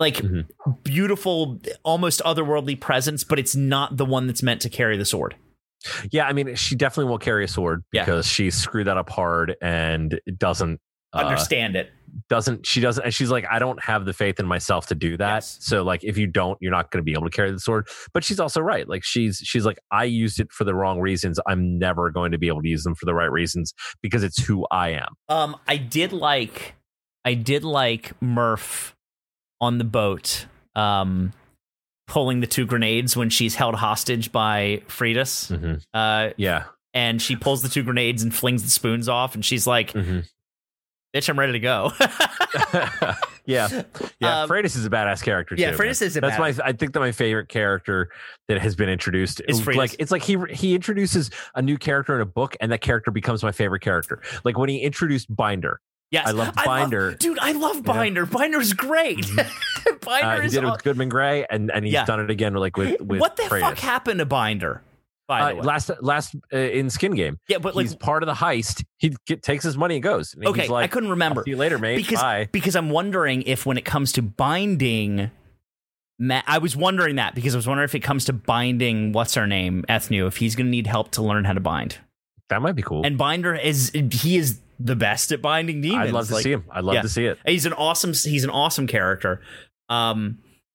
like Mm-hmm. beautiful, almost otherworldly presence, but it's not the one that's meant to carry the sword. Yeah, I mean, she definitely will carry a sword Yeah. because she screwed that up hard and doesn't uh, Understand it. Doesn't she doesn't and she's like, I don't have the faith in myself to do that. Yes. So like, if you don't, you're not going to be able to carry the sword. But she's also right. Like she's she's like, I used it for the wrong reasons. I'm never going to be able to use them for the right reasons because it's who I am. Um, I did like, I did like Murph on the boat, um, pulling the two grenades when she's held hostage by Freitas. Mm-hmm. Uh, Yeah. and she pulls the two grenades and flings the spoons off, and she's like, Mm-hmm. "Bitch, I'm ready to go." yeah, yeah. Um, Freitas is a badass character. yeah, too, Freitas man. is a That's badass. my. I think that my favorite character that has been introduced Is Freitas. like it's like he he introduces a new character in a book, and that character becomes my favorite character. Like when he introduced Binder. Yes, I loved Binder. love, dude, I love Binder. Binder's great. Mm-hmm. Binder Uh, he is did it aw- with Goodman Gray, and and he's Yeah. done it again like with with what the Freitas. fuck happened to Binder? By the Uh, way, last last uh, in Skin Game, yeah, but like, he's part of the heist. He get, takes his money and goes. And okay, he's like, I couldn't remember. I'll see you later, mate. because Bye. because I'm wondering if when it comes to binding, Ma- I was wondering that because I was wondering if it comes to binding, what's her name, Ethnu, if he's going to need help to learn how to bind. That might be cool. And Binder is he is the best at binding demons. I'd love to Like, see him. I'd love yeah. to see it. He's an awesome. He's an awesome character. Um,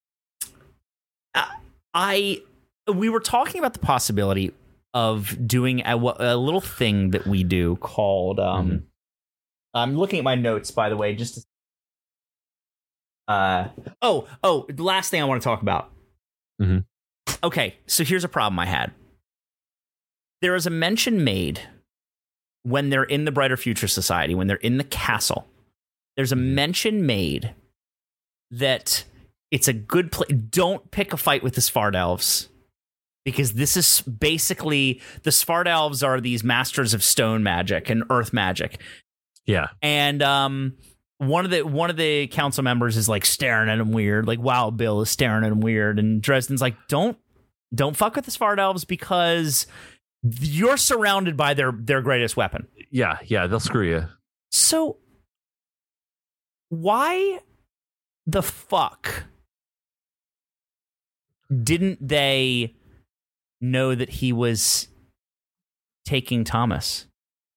I we were talking about the possibility of doing a, a little thing that we do called. Um, Mm-hmm. I'm looking at my notes, by the way. Just. To, uh oh oh. The last thing I want to talk about. Mm-hmm. Okay, so here's a problem I had. There is a mention made when they're in the Brighter Future Society, when they're in the castle. There's a mention made that it's a good place. Don't pick a fight with the Svartalfs, because this is basically the Svartalfs are these masters of stone magic and earth magic. Yeah. And um, one of the one of the council members is like staring at him weird, like Wild Bill is staring at him weird, and Dresden's like, don't don't fuck with the Svartalfs because you're surrounded by their their greatest weapon. Yeah. Yeah. They'll screw you. So why the fuck didn't they know that he was taking Thomas?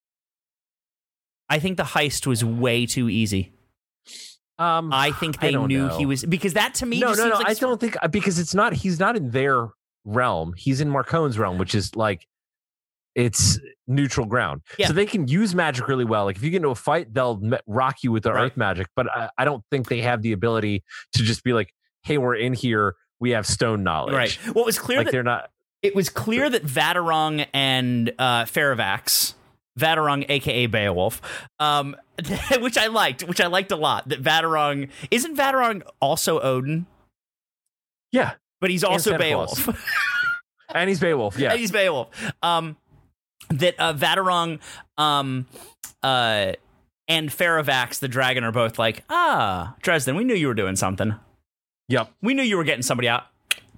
I think the heist was way too easy. Um, I think I they don't knew know. he was, because that to me no, just no, seems no. like I don't think because it's not. He's not in their realm. He's in Marcone's realm, which is like it's neutral ground. Yeah. So they can use magic really well. Like if you get into a fight, they'll me- rock you with their Right. earth magic. But I, I don't think they have the ability to just be like, "Hey, we're in here. We have stone knowledge." right. Well, it was clear Like that they're not. it was clear that Vadarung and uh, Faravax, Vadarung, aka Beowulf, um, which I liked, which I liked a lot. That Vadarung isn't Vadarung also Odin, Yeah, but he's And also Santa Claus. Beowulf. and he's Beowulf. Yeah, And he's Beowulf. Um, that uh, Vadarung, um, uh, and Faravax, the dragon, are both like, ah, Dresden, we knew you were doing something. yep. We knew you were getting somebody out.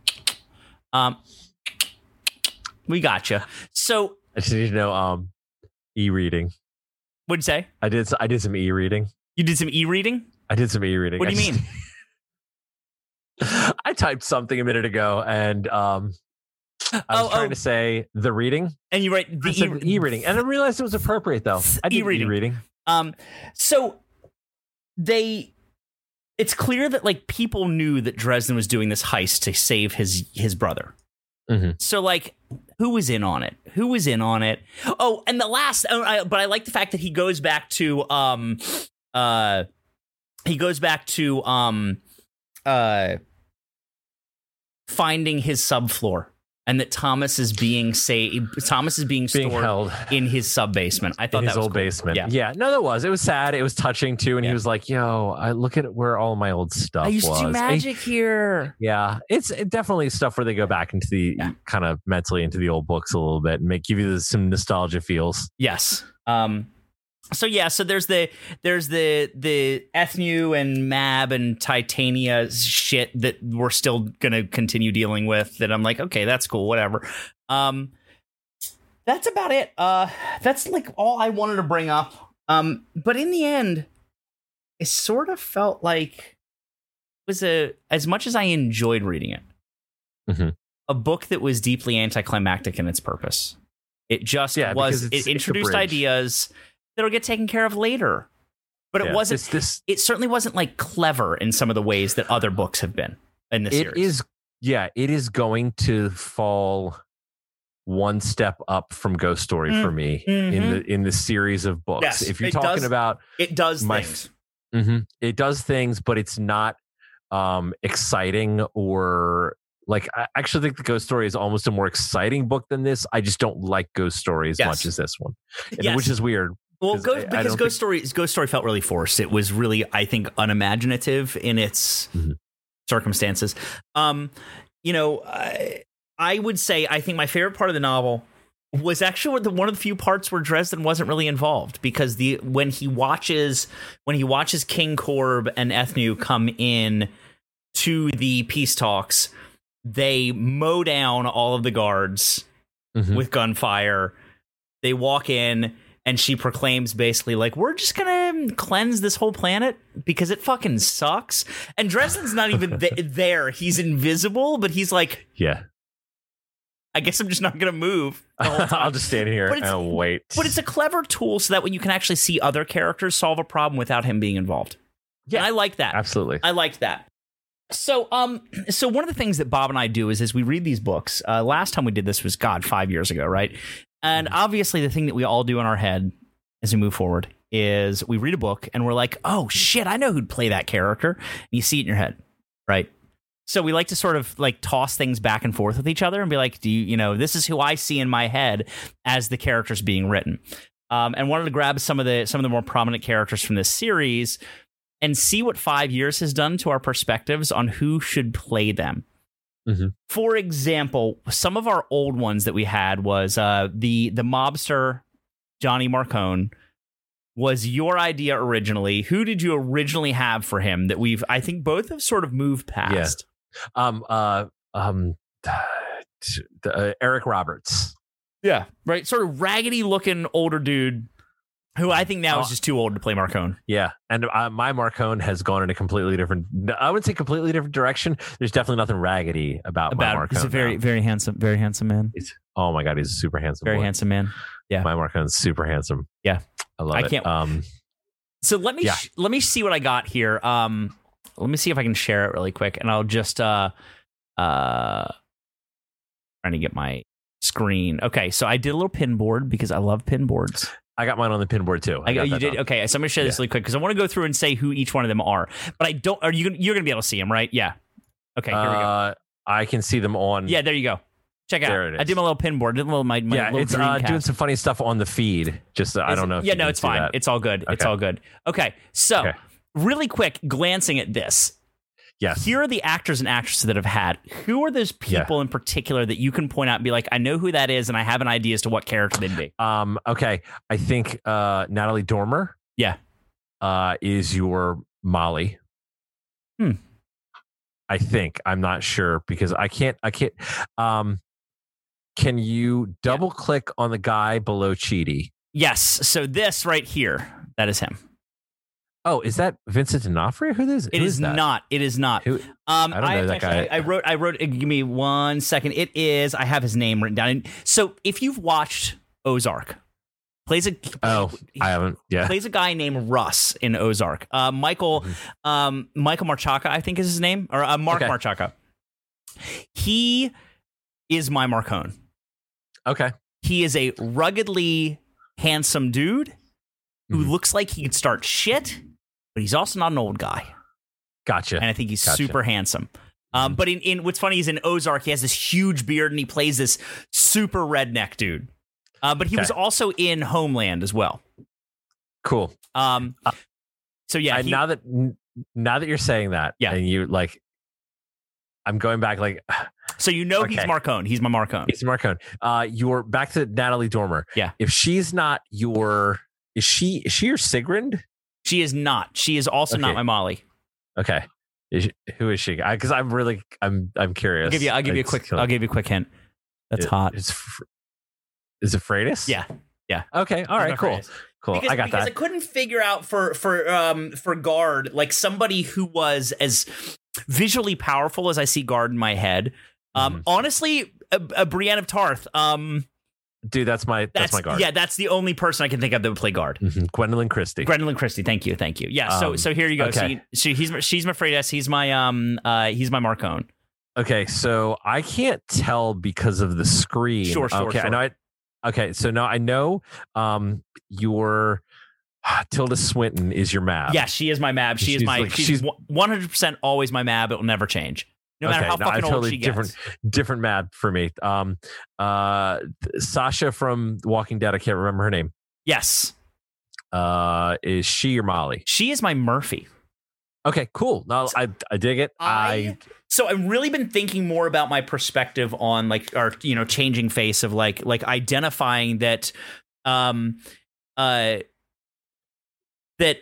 Um, we got you. So, I just need to know. Um, e-reading. what'd you say? I did. I did some e-reading. You did some e-reading? I did some e-reading. What do I you mean? just- I typed something a minute ago, and um, I was Oh, trying oh. to say the reading. And you write the I said e- e-reading, and I realized it was appropriate though. I did E-reading. e-reading. Um, so they, it's clear that like people knew that Dresden was doing this heist to save his his brother. Mhm. So like, who was in on it? Who was in on it? Oh, and the last, oh, I, but I like the fact that he goes back to um, uh, he goes back to um, uh, finding his subfloor. And that Thomas is being say Thomas is being Being stored held in his sub basement. I thought in that his was old cool. basement. Yeah. Yeah, no, that was. It was sad. It was touching too. And Yeah. he was like, "Yo, I look at where all my old stuff I used was." to do And- magic here. yeah, it's it definitely stuff where they go back into the Yeah. kind of mentally into the old books a little bit and make give you some nostalgia feels. Yes. Um. So yeah. So there's the there's the the Ethnu and Mab and Titania shit that we're still gonna continue dealing with. That I'm like, okay, that's cool, whatever. Um. That's about it. Uh. That's like all I wanted to bring up. Um. But in the end, it sort of felt like it was a as much as I enjoyed reading it, mm-hmm. a book that was deeply anticlimactic in its purpose. It just yeah, was. It introduced ideas that'll get taken care of later, but yeah, it wasn't. This, this, it certainly wasn't like clever in some of the ways that other books have been in the series. It is, yeah, it is going to fall one step up from Ghost Story mm, for me mm-hmm. in the in the series of books. Yes, if you're talking does, about it does my, things. Mm-hmm, it does things, but it's not um, exciting or. Like, I actually think the Ghost Story is almost a more exciting book than this. I just don't like Ghost Story as yes. much as this one, yes. which is weird. Well, Ghost, I, because I Ghost think... Story, Ghost Story felt really forced. It was really, I think, unimaginative in its mm-hmm. circumstances. Um, you know, I, I would say I think my favorite part of the novel was actually one of the few parts where Dresden wasn't really involved, because the when he watches when he watches King Korb and Ethnu come in to the peace talks. They mow down all of the guards mm-hmm. with gunfire. They walk in and she proclaims basically like, we're just going to cleanse this whole planet because it fucking sucks. And Dresden's not even th- there. He's invisible, but he's like, yeah, I guess I'm just not going to move the whole time. I'll just stand here and wait. But it's a clever tool so that when you can actually see other characters solve a problem without him being involved. Yeah, and I like that. Absolutely. I liked that. So, um, so one of the things that Bob and I do is, as we read these books, uh, last time we did this was, God, five years ago, right? And obviously the thing that we all do in our head as we move forward is we read a book and we're like, oh, shit, I know who'd play that character. And you see it in your head, right? So we like to sort of like toss things back and forth with each other and be like, do you, you know, this is who I see in my head as the characters being written. Um, and wanted to grab some of the some of the more prominent characters from this series and see what five years has done to our perspectives on who should play them. Mm-hmm. For example, some of our old ones that we had was uh, the the mobster Johnny Marcone was your idea originally. Who did you originally have for him that we've, I think both have sort of moved past? Yeah. Um, uh, um, uh, Eric Roberts. Yeah, right. Sort of raggedy looking older dude. Who I think now oh, is just too old to play Marcone. Yeah, and uh, my Marcone has gone in a completely different, I would say completely different direction. There's definitely nothing raggedy about, about my Marcone. He's a very, now. very handsome, very handsome man. It's, oh my God, he's a super handsome Very boy. handsome man. Yeah. My Marcone's super handsome. Yeah. I love I it. Can't, um, so let me, yeah. sh- let me see what I got here. Um, let me see if I can share it really quick, and I'll just, uh, uh, trying to get my screen. Okay, so I did a little pin board because I love pin boards. I got mine on the pin board too. I I, you did? Done. Okay, so I'm going to share this yeah. really quick because I want to go through and say who each one of them are. But I don't. Are you? Gonna, you're going to be able to see them, right? Yeah. Okay. Here uh, we go. I can see them on. Yeah. There you go. Check out. There it is. I did my little pin board. Did a little my, my yeah. little It's uh, doing some funny stuff on the feed. Just uh, I don't know. If yeah. you No, can it's see fine. That. It's all good. Okay. It's all good. Okay. So okay. really quick, glancing at this. Yes. Here are the actors and actresses that have had. Who are those people yeah. in particular that you can point out and be like, I know who that is, and I have an idea as to what character they'd be? Um. Okay. I think uh, Natalie Dormer. Yeah. Uh, is your Molly? Hmm. I think. I'm not sure because I can't. I can't. Um. Can you double yeah. click on the guy below Chidi? Yes. So this right here, that is him. Oh, is that Vincent D'Onofrio? Who is? It who is, is that? not. It is not. Who, um, I don't know I, that actually, guy. I, I wrote. I wrote. Give me one second. It is. I have his name written down. So if you've watched Ozark, plays a. Oh, I haven't. Yeah. Plays a guy named Russ in Ozark. Uh, Michael. Mm-hmm. Um, Michael Marchaka, I think is his name, or uh, Mark okay. Marchaka. He is my Marcone. Okay. He is a ruggedly handsome dude who mm-hmm. looks like he could start shit. But he's also not an old guy. Gotcha. And I think he's gotcha. super handsome. Um, but in, in what's funny is in Ozark, he has this huge beard and he plays this super redneck dude. Uh, but he okay. was also in Homeland as well. Cool. Um, uh, so yeah. He, now that now that you're saying that, yeah. and you like, I'm going back like. So you know okay. he's Marcone. He's my Marcone. He's Marcone. Uh, you're back to Natalie Dormer. Yeah. If she's not your, is she is she your Sigrun? She is not. She is also okay. not my Molly. Okay, is she, who is she? Because I'm really, I'm, I'm curious. I'll give you. I'll give you a quick. I'll give you a quick hint. That's it, hot. It's, is it Freitas? Yeah. Yeah. Okay. All right. Cool. Freitas. Cool. Because, I got because that. I couldn't figure out for for um for guard like somebody who was as visually powerful as I see Guard in my head. Um, mm-hmm. Honestly, a, a Brienne of Tarth. Um, Dude, that's my that's, that's my Guard. Yeah, that's the only person I can think of that would play Guard. Mm-hmm. Gwendolyn Christie. Gwendolyn Christie. Thank you, thank you. Yeah. So um, so here you go. Okay. So, you, so he's she's my Freydis. He's my um uh he's my Marcone. Okay, so I can't tell because of the screen. Sure, sure. Okay, sure. I know. I, okay, so now I know um your uh, Tilda Swinton is your Mab. Yeah, she is my Mab. She she's is my. Like, she's one hundred percent always my Mab. It will never change. No matter okay, how fucking no, old totally she different, gets. Different Mab for me. Um, uh, Sasha from Walking Dead. I can't remember her name. Yes. Uh, is she or Molly? She is my Murphy. Okay, cool. No, I I dig it. I, I so I've really been thinking more about my perspective on like, or you know, changing face of like like identifying that, um, uh, that.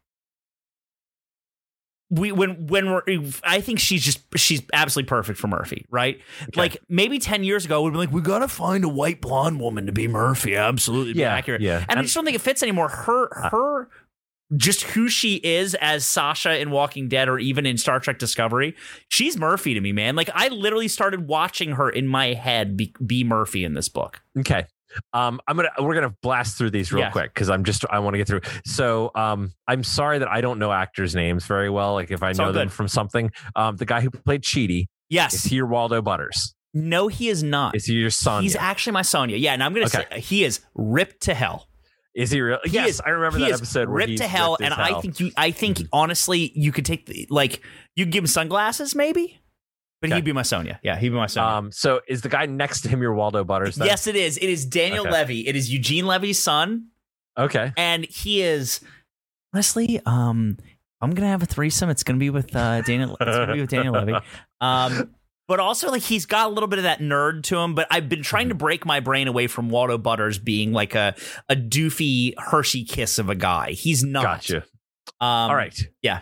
We when when we're I think she's just she's absolutely perfect for Murphy, right? Okay. Like maybe ten years ago we'd be like, we gotta find a white blonde woman to be Murphy, absolutely yeah, accurate. Yeah. And, and I just don't think it fits anymore. Her her just who she is as Sasha in Walking Dead or even in Star Trek Discovery, she's Murphy to me, man. Like I literally started watching her in my head be, be Murphy in this book. Okay. Um, I'm gonna we're gonna blast through these real yeah. quick because I'm just I want to get through. So um, I'm sorry that I don't know actors' names very well. Like if I it's know them from something, um, the guy who played Chidi, yes, is he your Waldo Butters? No, he is not. Is he your Sonya? He's actually my Sonya. Yeah, and I'm gonna okay. say he is ripped to hell. Is he real? He yes, is, I remember that episode where ripped he's to hell. Ripped and hell. I think you, I think mm-hmm. honestly, you could take the, like you could give him sunglasses, maybe. But okay. he'd be my Sonya. Yeah, he'd be my Sonya. Um, so is the guy next to him your Waldo Butters? Then? Yes, it is. It is Daniel okay. Levy. It is Eugene Levy's son. Okay. And he is, honestly, um, I'm going to have a threesome. It's going to be with uh, Daniel. It's going to be with Daniel Levy. Um, but also, like, he's got a little bit of that nerd to him. But I've been trying to break my brain away from Waldo Butters being like a, a doofy Hershey kiss of a guy. He's not. Gotcha. Um, All right. Yeah.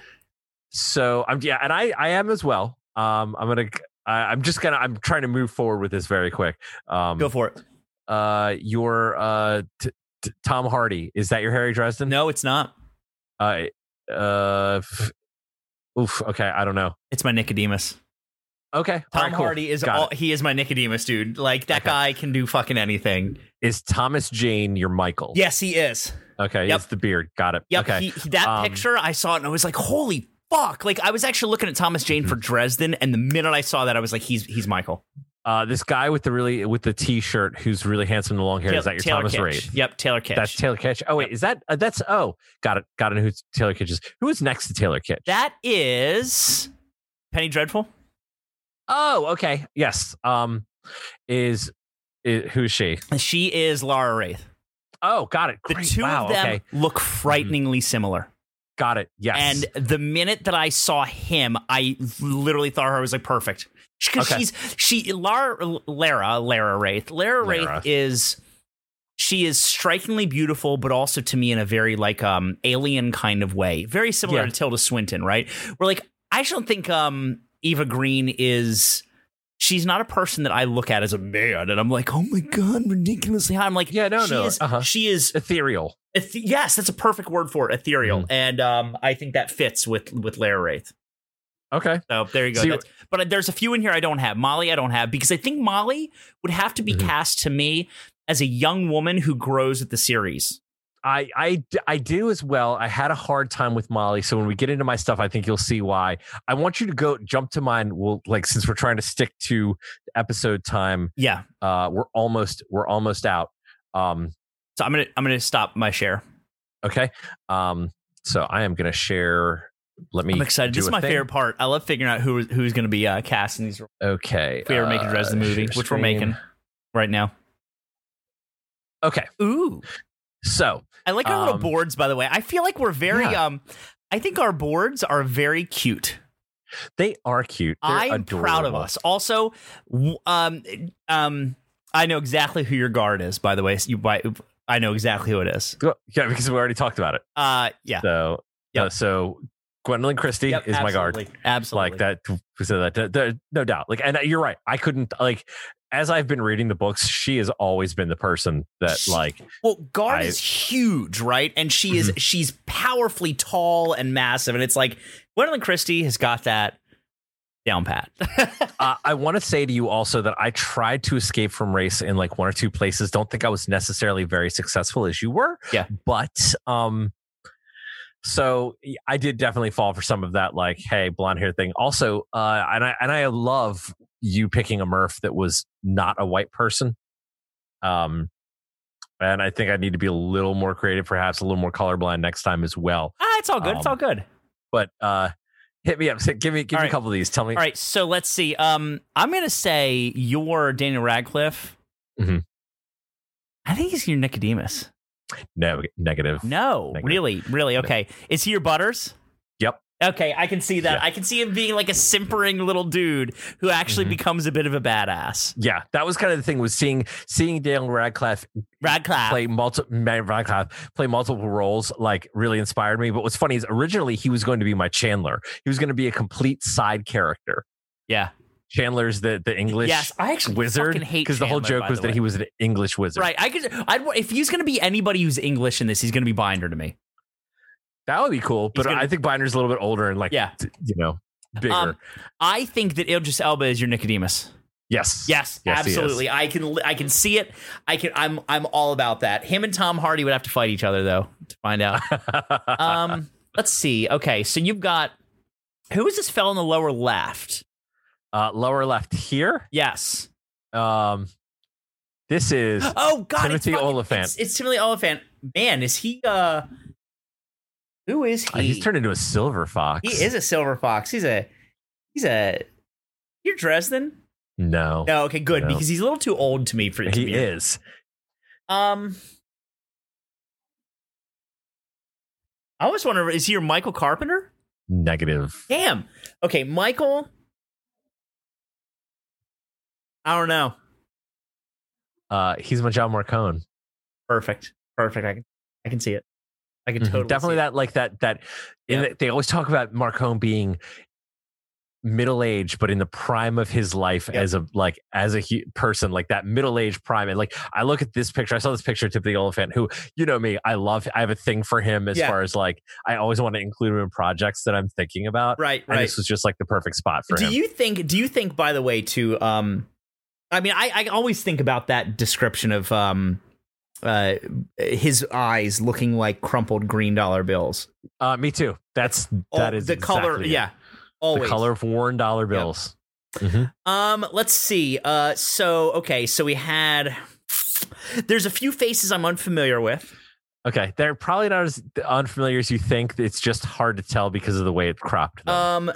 So, I'm, yeah, and I, I am as well. Um, I'm gonna. I, I'm just gonna. I'm trying to move forward with this very quick. Um, Go for it. Uh, your uh, t- t- Tom Hardy, is that your Harry Dresden? No, it's not. Uh, uh, f- oof. Okay, I don't know. It's my Nicodemus. Okay, Tom right, cool. Hardy is Got all. it. He is my Nicodemus, dude. Like that okay. guy can do fucking anything. Is Thomas Jane your Michael? Yes, he is. Okay, yep. It's the beard. Got it. Yep. Okay, he, that um, picture I saw it and I was like, holy. Fuck! Like I was actually looking at Thomas Jane for Dresden, and the minute I saw that, I was like, "He's he's Michael." Uh, this guy with the really with the T-shirt, who's really handsome, and long hair. Ta- is that your Taylor Thomas Kitsch. Reid? Yep, Taylor Kitsch. That's Taylor Kitsch. Oh wait, yep. is that uh, that's oh got it got it. Who's Taylor Kitsch is? Who is next to Taylor Kitsch? That is Penny Dreadful. Oh, okay, yes. Um, is, is who's she? She is Lara Wraith. Oh, got it. Great. The two wow, of them okay. look frighteningly mm-hmm. similar. Got it. Yes. And the minute that I saw him, I literally thought her I was like perfect because okay. she's she Lara Lara Lara Wraith. Lara, Lara Wraith is she is strikingly beautiful, but also to me in a very like um alien kind of way, very similar yeah. to Tilda Swinton. Right? Where like I just don't think um Eva Green is. She's not a person that I look at as a man, and I'm like, oh my god, ridiculously high. I'm like, yeah, no, she no, is, uh-huh. she is ethereal. Eth- yes, that's a perfect word for it, ethereal, mm. and um, I think that fits with with Lara Wraith. Okay, so there you go. So but there's a few in here I don't have. Molly, I don't have because I think Molly would have to be mm-hmm. cast to me as a young woman who grows with the series. I, I, I do as well. I had a hard time with Molly. So when we get into my stuff, I think you'll see why. I want you to go jump to mine. We'll like, since we're trying to stick to episode time. Yeah. Uh, we're almost, we're almost out. Um, so I'm going to, I'm going to stop my share. Okay. Um, so I am going to share. Let me, I'm excited. This is my thing. favorite part. I love figuring out who, who's going to be uh, cast in these roles. Okay. If we ever uh, make a Dresden movie, which screen. we're making right now. Okay. Ooh. So I like our um, little boards, by the way. I feel like we're very, yeah. um, I think our boards are very cute. They are cute. They're I'm adorable. proud of us. Also, um, um, I know exactly who your guard is, by the way. So you, by, I know exactly who it is. Yeah, because we already talked about it. Uh, yeah. So, yep. uh, so Gwendolyn Christie yep, is absolutely. my guard. Absolutely. Like that. So that, that, that, no doubt. Like, and you're right. I couldn't like, as I've been reading the books, she has always been the person that like. Well, Guard I, is huge, right? And she is mm-hmm. she's powerfully tall and massive, and it's like Gwendolyn Christie has got that down pat. uh, I want to say to you also that I tried to escape from race in like one or two places. Don't think I was necessarily very successful as you were. Yeah. But um, so I did definitely fall for some of that, like, hey, blonde hair thing. Also, uh, and I and I love you picking a Murph that was not a white person. Um, and I think I need to be a little more creative, perhaps a little more colorblind next time as well. Ah, it's all good. Um, it's all good. But uh, hit me up. Give me give all me right. a couple of these. Tell me. All right. So let's see. Um, I'm gonna say you're Daniel Radcliffe. Mm-hmm. I think he's your Nicodemus. No, negative. No, negative. really, really. Okay. Is he your Butters? Yep. Okay, I can see that. Yeah. I can see him being like a simpering little dude who actually mm-hmm. becomes a bit of a badass. Yeah, that was kind of the thing, was seeing seeing Daniel Radcliffe, Radcliffe. play multiple Radcliffe play multiple roles, like really inspired me. But what's funny is originally he was going to be my Chandler. He was going to be a complete side character. Yeah. Chandler's the, the English yes, I actually wizard because the whole joke was that he was an English wizard. Right. I could. I'd, if he's going to be anybody who's English in this, he's going to be Binder to me. That would be cool, but gonna, I think Binder's a little bit older and like, yeah. you know, bigger. Um, I think that Idris Elba is your Nicodemus. Yes. Yes, yes absolutely. I can I can see it. I can I'm I'm all about that. Him and Tom Hardy would have to fight each other though to find out. um, let's see. Okay, so you've got who is this fella in the lower left? Uh, lower left here? Yes. Um, this is oh god, Timothy it's fucking, Oliphant. It's, it's Timothy Oliphant. Man, is he? Uh, who is he? Uh, he's turned into a silver fox. He is a silver fox. He's a. He's a. You're Dresden. No. No. Okay. Good, no. because he's a little too old to me for. To he be is. Um. I always wonder, is he your Michael Carpenter? Negative. Damn. Okay, Michael. I don't know. Uh, he's my John Marcone. Perfect. Perfect. I can I can see it. I can mm-hmm. totally definitely see that it. like that that in yep. the, they always talk about Marcone being middle-aged but in the prime of his life yep. as a like as a he, person, like that middle-aged prime. And like I look at this picture, I saw this picture of Timothy Oliphant, who, you know me, I love I have a thing for him as yeah. far as like I always want to include him in projects that I'm thinking about. Right, and right. this was just like the perfect spot for do him. Do you think do you think by the way to um I mean I, I always think about that description of um uh his eyes looking like crumpled green dollar bills. Uh me too. That's that oh, is the exactly color it. yeah. Always. The color of worn dollar bills. Yep. Mm-hmm. Um, let's see. Uh, so okay, so we had. There's a few faces I'm unfamiliar with. Okay, they're probably not as unfamiliar as you think. It's just hard to tell because of the way it's cropped. Though. Um,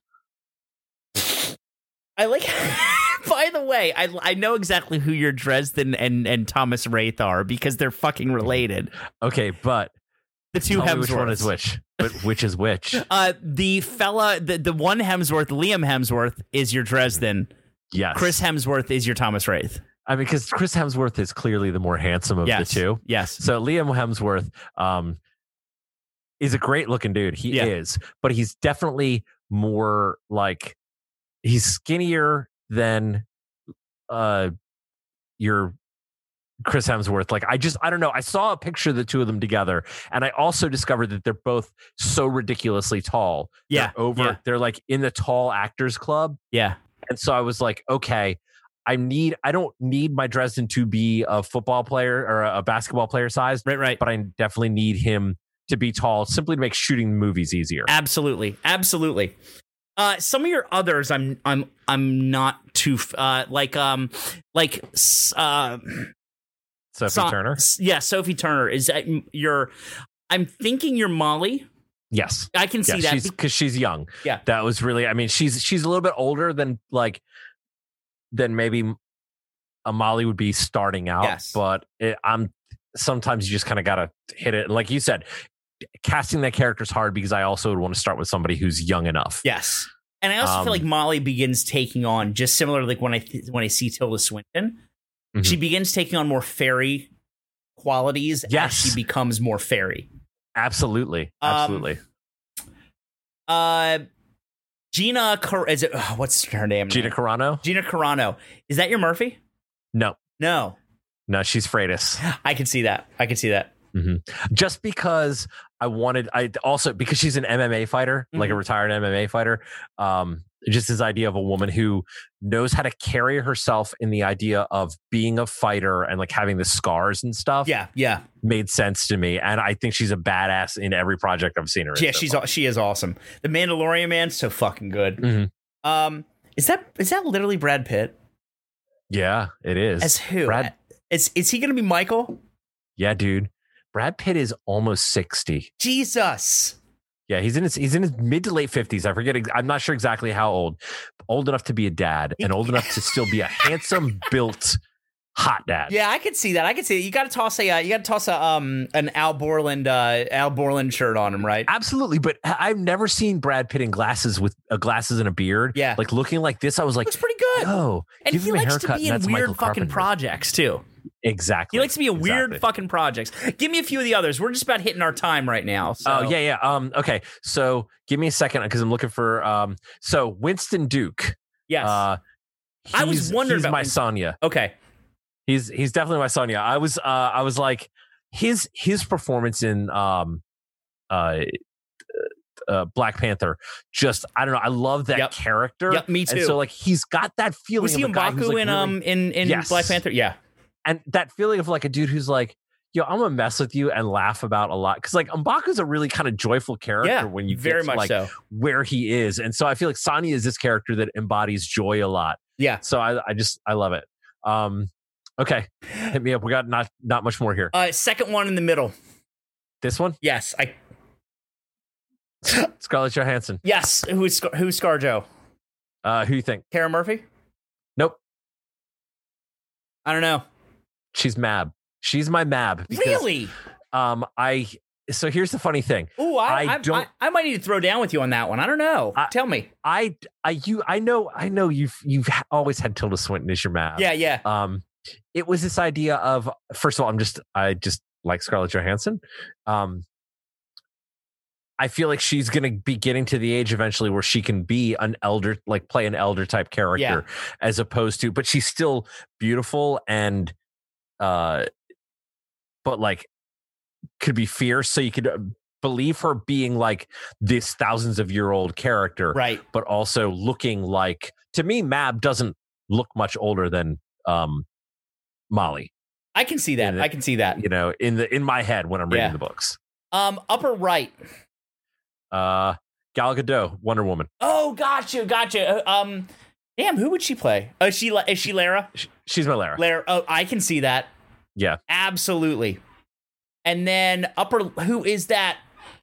I like. By the way, I I know exactly who your Dresden and and Thomas Wraith are because they're fucking related. Okay, but the two Hemsworths. Which one is which? But which is which? Uh, the fella, the, the one Hemsworth, Liam Hemsworth, is your Dresden. Yes. Chris Hemsworth is your Thomas Wraith. I mean, because Chris Hemsworth is clearly the more handsome of yes. the two. Yes. So Liam Hemsworth um, is a great looking dude. He yeah. is, but he's definitely more like he's skinnier than uh, your Chris Hemsworth. Like I just I don't know. I saw a picture of the two of them together, and I also discovered that they're both so ridiculously tall. Yeah, they're over. Yeah. They're like in the tall actors club. Yeah, and so I was like, okay, I need. I don't need my Dresden to be a football player or a basketball player size. Right, right. But I definitely need him to be tall, simply to make shooting movies easier. Absolutely, absolutely. Uh, some of your others, I'm I'm I'm not too uh like um like uh. Sophie so, Turner? Yeah, Sophie Turner. Is that your... I'm thinking you're Molly. Yes. I can see yeah, that. Because she's, she's young. Yeah. That was really... I mean, she's she's a little bit older than, like, than maybe a Molly would be starting out. Yes. But it, I'm... Sometimes you just kind of got to hit it. Like you said, casting that character is hard because I also would want to start with somebody who's young enough. Yes. And I also um, feel like Molly begins taking on, just similar to like when I, th- when I see Tilda Swinton... Mm-hmm. She begins taking on more fairy qualities yes. as she becomes more fairy. Absolutely. Absolutely. Um, uh, Gina, Car- is it, oh, what's her name? Gina now? Carano? Gina Carano. Is that your Murphy? No. No. No, she's Freitas. I can see that. I can see that. Mm-hmm. Just because I wanted, I also because she's an M M A fighter, mm-hmm. like a retired M M A fighter. Um, just this idea of a woman who knows how to carry herself in the idea of being a fighter and like having the scars and stuff. Yeah, yeah, made sense to me, and I think she's a badass in every project I've seen her. Yeah, in so she's far. she is awesome. The Mandalorian, man, so fucking good. Mm-hmm. Um, is that is that literally Brad Pitt? Yeah, it is. As who? Brad, is is he going to be Michael? Yeah, dude. Brad Pitt is almost sixty. Jesus. Yeah, he's in his he's in his mid to late fifties. I forget. I'm not sure exactly how old. Old enough to be a dad, and old enough to still be a handsome, built, hot dad. Yeah, I could see that. I could see it. You got to toss a uh, you got to toss a um an Al Borland uh, Al Borland shirt on him, right? Absolutely. But I've never seen Brad Pitt in glasses with uh, glasses and a beard. Yeah, like looking like this. I was like, looks pretty good. Oh, and he likes to be in weird fucking projects too. Exactly. He likes to be in exactly. weird fucking projects. Give me a few of the others. We're just about hitting our time right now. So. Oh yeah, yeah. Um, okay. So give me a second because I'm looking for. Um, so Winston Duke. Yes. Uh, I was wondering he's about my Winston. Sonya. Okay. He's he's definitely my Sonya. I was uh I was like his his performance in um uh. Uh, Black Panther, just I don't know. I love that yep. character. Yep, me too. And so like he's got that feeling. Was he of a guy who's, M'Baku like, in really, um in in yes. Black Panther? Yeah, and that feeling of like a dude who's like, yo, I'm gonna mess with you and laugh about a lot because like M'Baku's a really kind of joyful character yeah, when you very get to, much like so. where he is, and so I feel like Sonya is this character that embodies joy a lot. Yeah, so I I just I love it. Um, okay, hit me up. We got not not much more here. Uh, second one in the middle. This one? Yes, I. Scarlett Johansson. Yes. Who's who's ScarJo? Uh, who you think? Cara Murphy? Nope. I don't know. She's Mab. She's my Mab. Because, really? Um, I. So here's the funny thing. Oh, I, I I don't. I, I might need to throw down with you on that one. I don't know. I, Tell me. I. I. You. I know. I know. You've. You've always had Tilda Swinton as your Mab. Yeah. Yeah. Um, it was this idea of first of all, I'm just. I just like Scarlett Johansson. Um. I feel like she's going to be getting to the age eventually where she can be an elder, like play an elder type character yeah. as opposed to, but she's still beautiful and, uh, but like could be fierce. So you could believe her being like this thousands of year old character, right? But also looking like, to me, Mab doesn't look much older than, um, Molly. I can see that. The, I can see that. You know, in the, in my head when I'm reading yeah. the books. Um, upper right. Uh, Gal Gadot, Wonder Woman. Oh, gotcha, gotcha. Um, damn, who would she play? Oh, is she is she Lara? She's my Lara. Lara. Oh, I can see that. Yeah, absolutely. And then upper, who is that?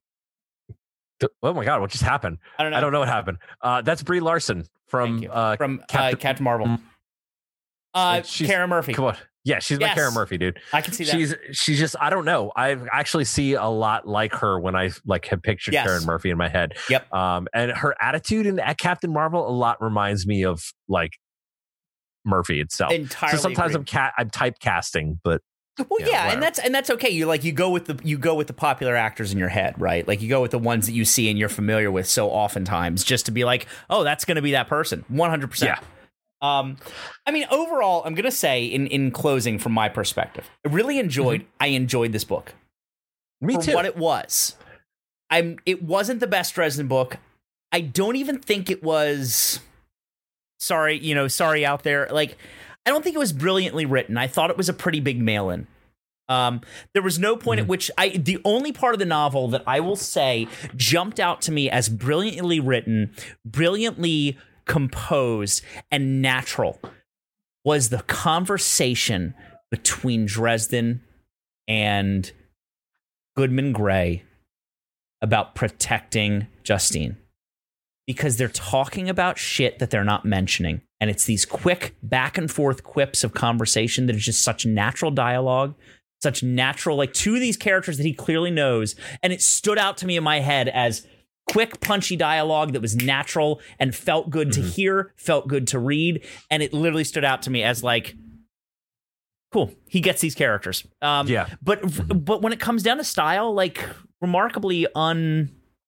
Oh my god, what just happened? I don't know. I don't know what happened. Uh, that's Brie Larson from uh, from Captain, uh, Captain Marvel. Uh, Cara Murphy. Come on. Yeah, she's yes. my Cara Murphy, dude. I can see that. She's she's just I don't know. I actually see a lot like her when I like have pictured yes. Cara Murphy in my head. Yep. Um, and her attitude in at Captain Marvel a lot reminds me of like Murphy itself. Entirely. So sometimes agree. I'm cat I'm typecasting, but well, you know, yeah, whatever. and that's and that's okay. You like you go with the you go with the popular actors in your head, right? Like you go with the ones that you see and you're familiar with so oftentimes, just to be like, oh, that's going to be that person, one hundred percent. Yeah. Um, I mean, overall, I'm gonna say in, in closing, from my perspective, I really enjoyed. Mm-hmm. I enjoyed this book. Me for too. What it was, I'm. It wasn't the best Dresden book. I don't even think it was. Sorry, you know, sorry out there. Like, I don't think it was brilliantly written. I thought it was a pretty big mail-in. Um, there was no point mm-hmm. at which I. The only part of the novel that I will say jumped out to me as brilliantly written, brilliantly composed and natural was the conversation between Dresden and Goodman Gray about protecting Justine, because they're talking about shit that they're not mentioning, and it's these quick back and forth quips of conversation that is just such natural dialogue, such natural, like two of these characters that he clearly knows, and it stood out to me in my head as quick, punchy dialogue that was natural and felt good mm-hmm. to hear, felt good to read. And it literally stood out to me as like, cool, he gets these characters. Um, yeah. But mm-hmm. but when it comes down to style, like remarkably un...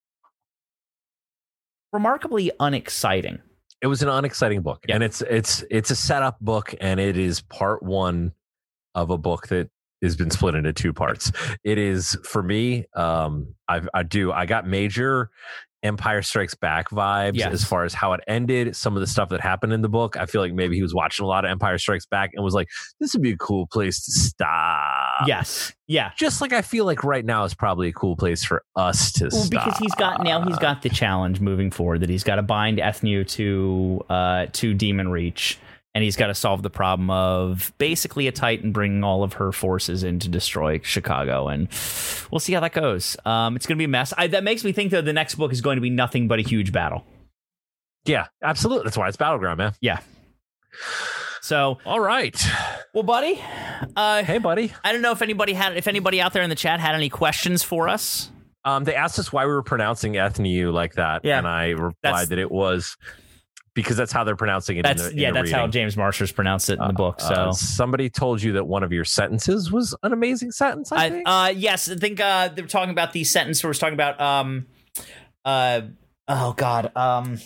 remarkably unexciting. It was an unexciting book. Yeah. And it's it's it's a setup book, and it is part one of a book that has been split into two parts. It is for me. Um, I, I do. I got major Empire Strikes Back vibes yes. as far as how it ended. Some of the stuff that happened in the book. I feel like maybe he was watching a lot of Empire Strikes Back and was like, "This would be a cool place to stop." Yes. Yeah. Just like I feel like right now is probably a cool place for us to well, stop. Because he's got now he's got the challenge moving forward that he's got to bind Ethnu to uh, to Demon Reach. And he's got to solve the problem of basically a Titan bringing all of her forces in to destroy Chicago. And we'll see how that goes. Um, it's going to be a mess. I, that makes me think, though, the next book is going to be nothing but a huge battle. Yeah, absolutely. That's why it's Battleground, man. Yeah. So, all right. Well, buddy. Uh, hey, buddy. I don't know if anybody had, if anybody out there in the chat had any questions for us. Um, they asked us why we were pronouncing Ethnu like that. Yeah. And I replied That's, that it was... because that's how they're pronouncing it. That's in the, in yeah, the that's reading. how James Marshall's pronounced it in the book. So uh, somebody told you that one of your sentences was an amazing sentence. I, I think. Uh, yes, I think uh, they were talking about the sentence where it's talking about um, uh, oh god, um,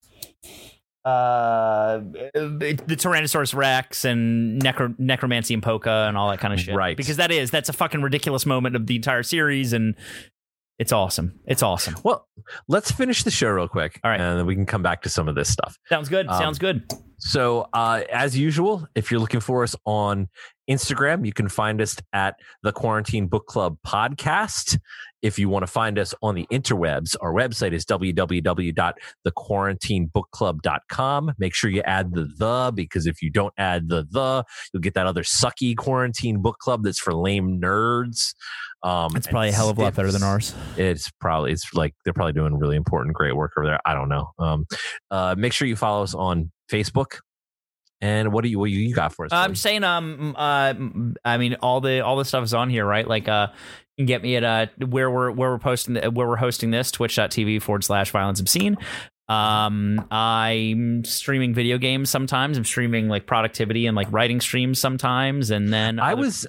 uh, the Tyrannosaurus Rex and necro- necromancy and Polka and all that kind of shit. Right. Because that is that's a fucking ridiculous moment of the entire series and. It's awesome. It's awesome. Well, let's finish the show real quick. All right. And then we can come back to some of this stuff. Sounds good. Um, Sounds good. So, uh, as usual, if you're looking for us on Instagram, you can find us at the Quarantine Book Club Podcast. If you want to find us on the interwebs, our website is w w w dot the quarantine book club dot com. Make sure you add the the, because if you don't add the the, you'll get that other sucky quarantine book club that's for lame nerds. Um, it's probably a hell of a lot better than ours. It's probably, it's like they're probably doing really important, great work over there. I don't know. Um, uh, make sure you follow us on Facebook. And what do you what do you got for us? I'm saying, um, uh, I mean, all the all the stuff is on here, right? Like, uh, you can get me at uh where we're where we're posting where we're hosting this twitch.tv forward slash violence obscene. Um, I'm streaming video games sometimes. I'm streaming like productivity and like writing streams sometimes, and then I other- was.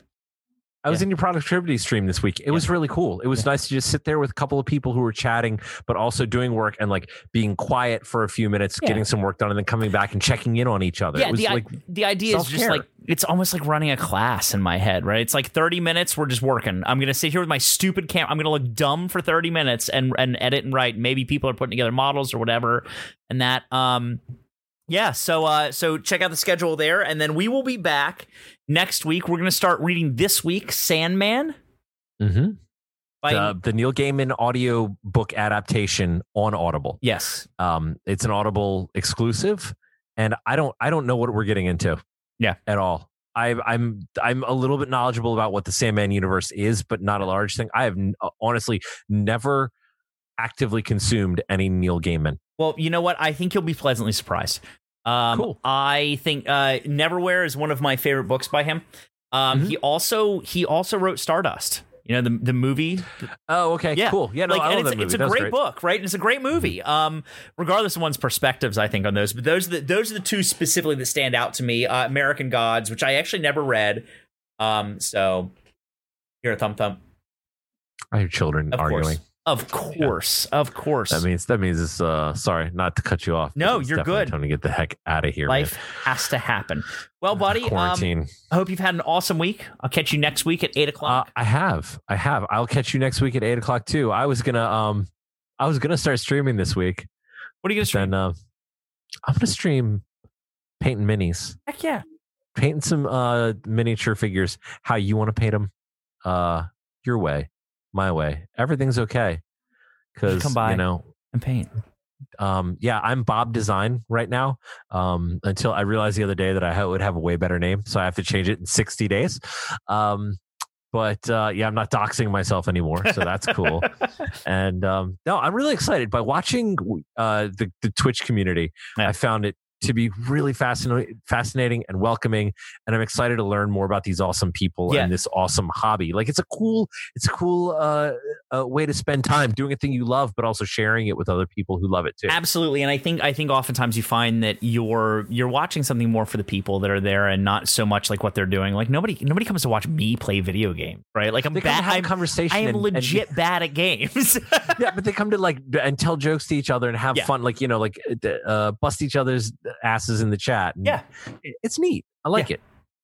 I was Yeah. in your productivity stream this week. It Yeah. was really cool. It was Yeah. nice to just sit there with a couple of people who were chatting, but also doing work and like being quiet for a few minutes, Yeah. getting some work done, and then coming back and checking in on each other. Yeah, it was the, like the idea is just self-care. like it's almost like running a class in my head, right? It's like thirty minutes. We're just working. I'm gonna sit here with my stupid camera. I'm gonna look dumb for thirty minutes and and edit and write. Maybe people are putting together models or whatever, and that. Um, yeah. So uh, so check out the schedule there, and then we will be back next week. We're gonna start reading this week Sandman. Mhm. By, the, the Neil Gaiman audio book adaptation on Audible. yes. Um, it's an Audible exclusive, and I don't I don't know what we're getting into. Yeah. At all. I, I'm I'm a little bit knowledgeable about what the Sandman universe is, but not a large thing. I have n- honestly never actively consumed any Neil Gaiman. Well, you know what? I think you'll be pleasantly surprised. Um, Cool. I think uh, Neverwhere is one of my favorite books by him. Um, Mhm. He also he also wrote Stardust. You know, the the movie. Oh, okay, Yeah. cool. Yeah, no, Like, I and love it's, that movie. it's a That was great, great. book, right? And it's a great movie. Um, regardless of one's perspectives, I think on those, but those are the those are the two specifically that stand out to me. Uh, American Gods, which I actually never read. Um, so here, thump thump. I hear children Of arguing. course, of course, of course. That means that means it's uh sorry, not to cut you off. No, but it's you're definitely good. Time to get the heck out of here. Life man. has to happen. Well, buddy, um, Quarantine. I hope you've had an awesome week. I'll catch you next week at eight Uh, o'clock. I have, I have. I'll catch you next week at eight o'clock too. I was gonna, um, I was gonna start streaming this week. What are you gonna stream? Then, uh, I'm gonna stream painting minis, Heck yeah! painting some uh miniature figures. How you want to paint them? Uh, your way, my way. Everything's okay. Because come by. you know, And paint. um, yeah, I'm Bob Design right now. Um, until I realized the other day that I ha- would have a way better name, so I have to change it in sixty days. Um, but uh, yeah, I'm not doxing myself anymore, so that's cool. And um, no, I'm really excited by watching uh, the the Twitch community. Yeah. I found it to be really fascinating, fascinating and welcoming, and I'm excited to learn more about these awesome people Yeah. and this awesome hobby. Like it's a cool, it's a cool uh, uh, way to spend time doing a thing you love, but also sharing it with other people who love it too. Absolutely, and I think I think oftentimes you find that you're you're watching something more for the people that are there, and not so much like what they're doing. Like nobody nobody comes to watch me play video games, right? Like I'm They come to bad. have a I'm, conversation. I am and- legit bad at games. And, yeah, but they come to like and tell jokes to each other and have Yeah. fun, like you know, like uh, bust each other's asses in the chat. And Yeah. it- it's neat. I like Yeah. it.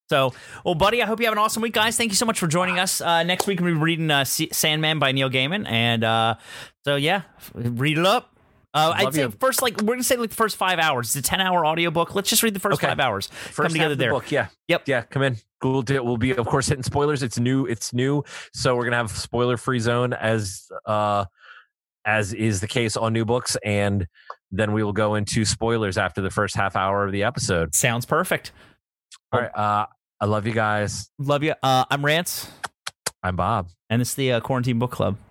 So, well, buddy, I hope you have an awesome week, guys. Thank you so much for joining us. Uh, next week, we'll be reading uh, C- Sandman by Neil Gaiman. And uh, so, yeah, read it up. Uh, I'd say you. first, like, we're going to say like the first five hours. It's a ten hour audiobook. Let's just read the first okay. five hours. First come together there. The book, yeah. Yep. Yeah, come in. We'll, do, we'll be, of course, hitting spoilers. It's new. It's new. So we're going to have spoiler-free zone as uh, as is the case on new books. And then we will go into spoilers after the first half hour of the episode. Sounds perfect. All right. Uh, I love you guys. Love you. Uh, I'm Rance. I'm Bob. And this is the uh, Quarantine Book Club.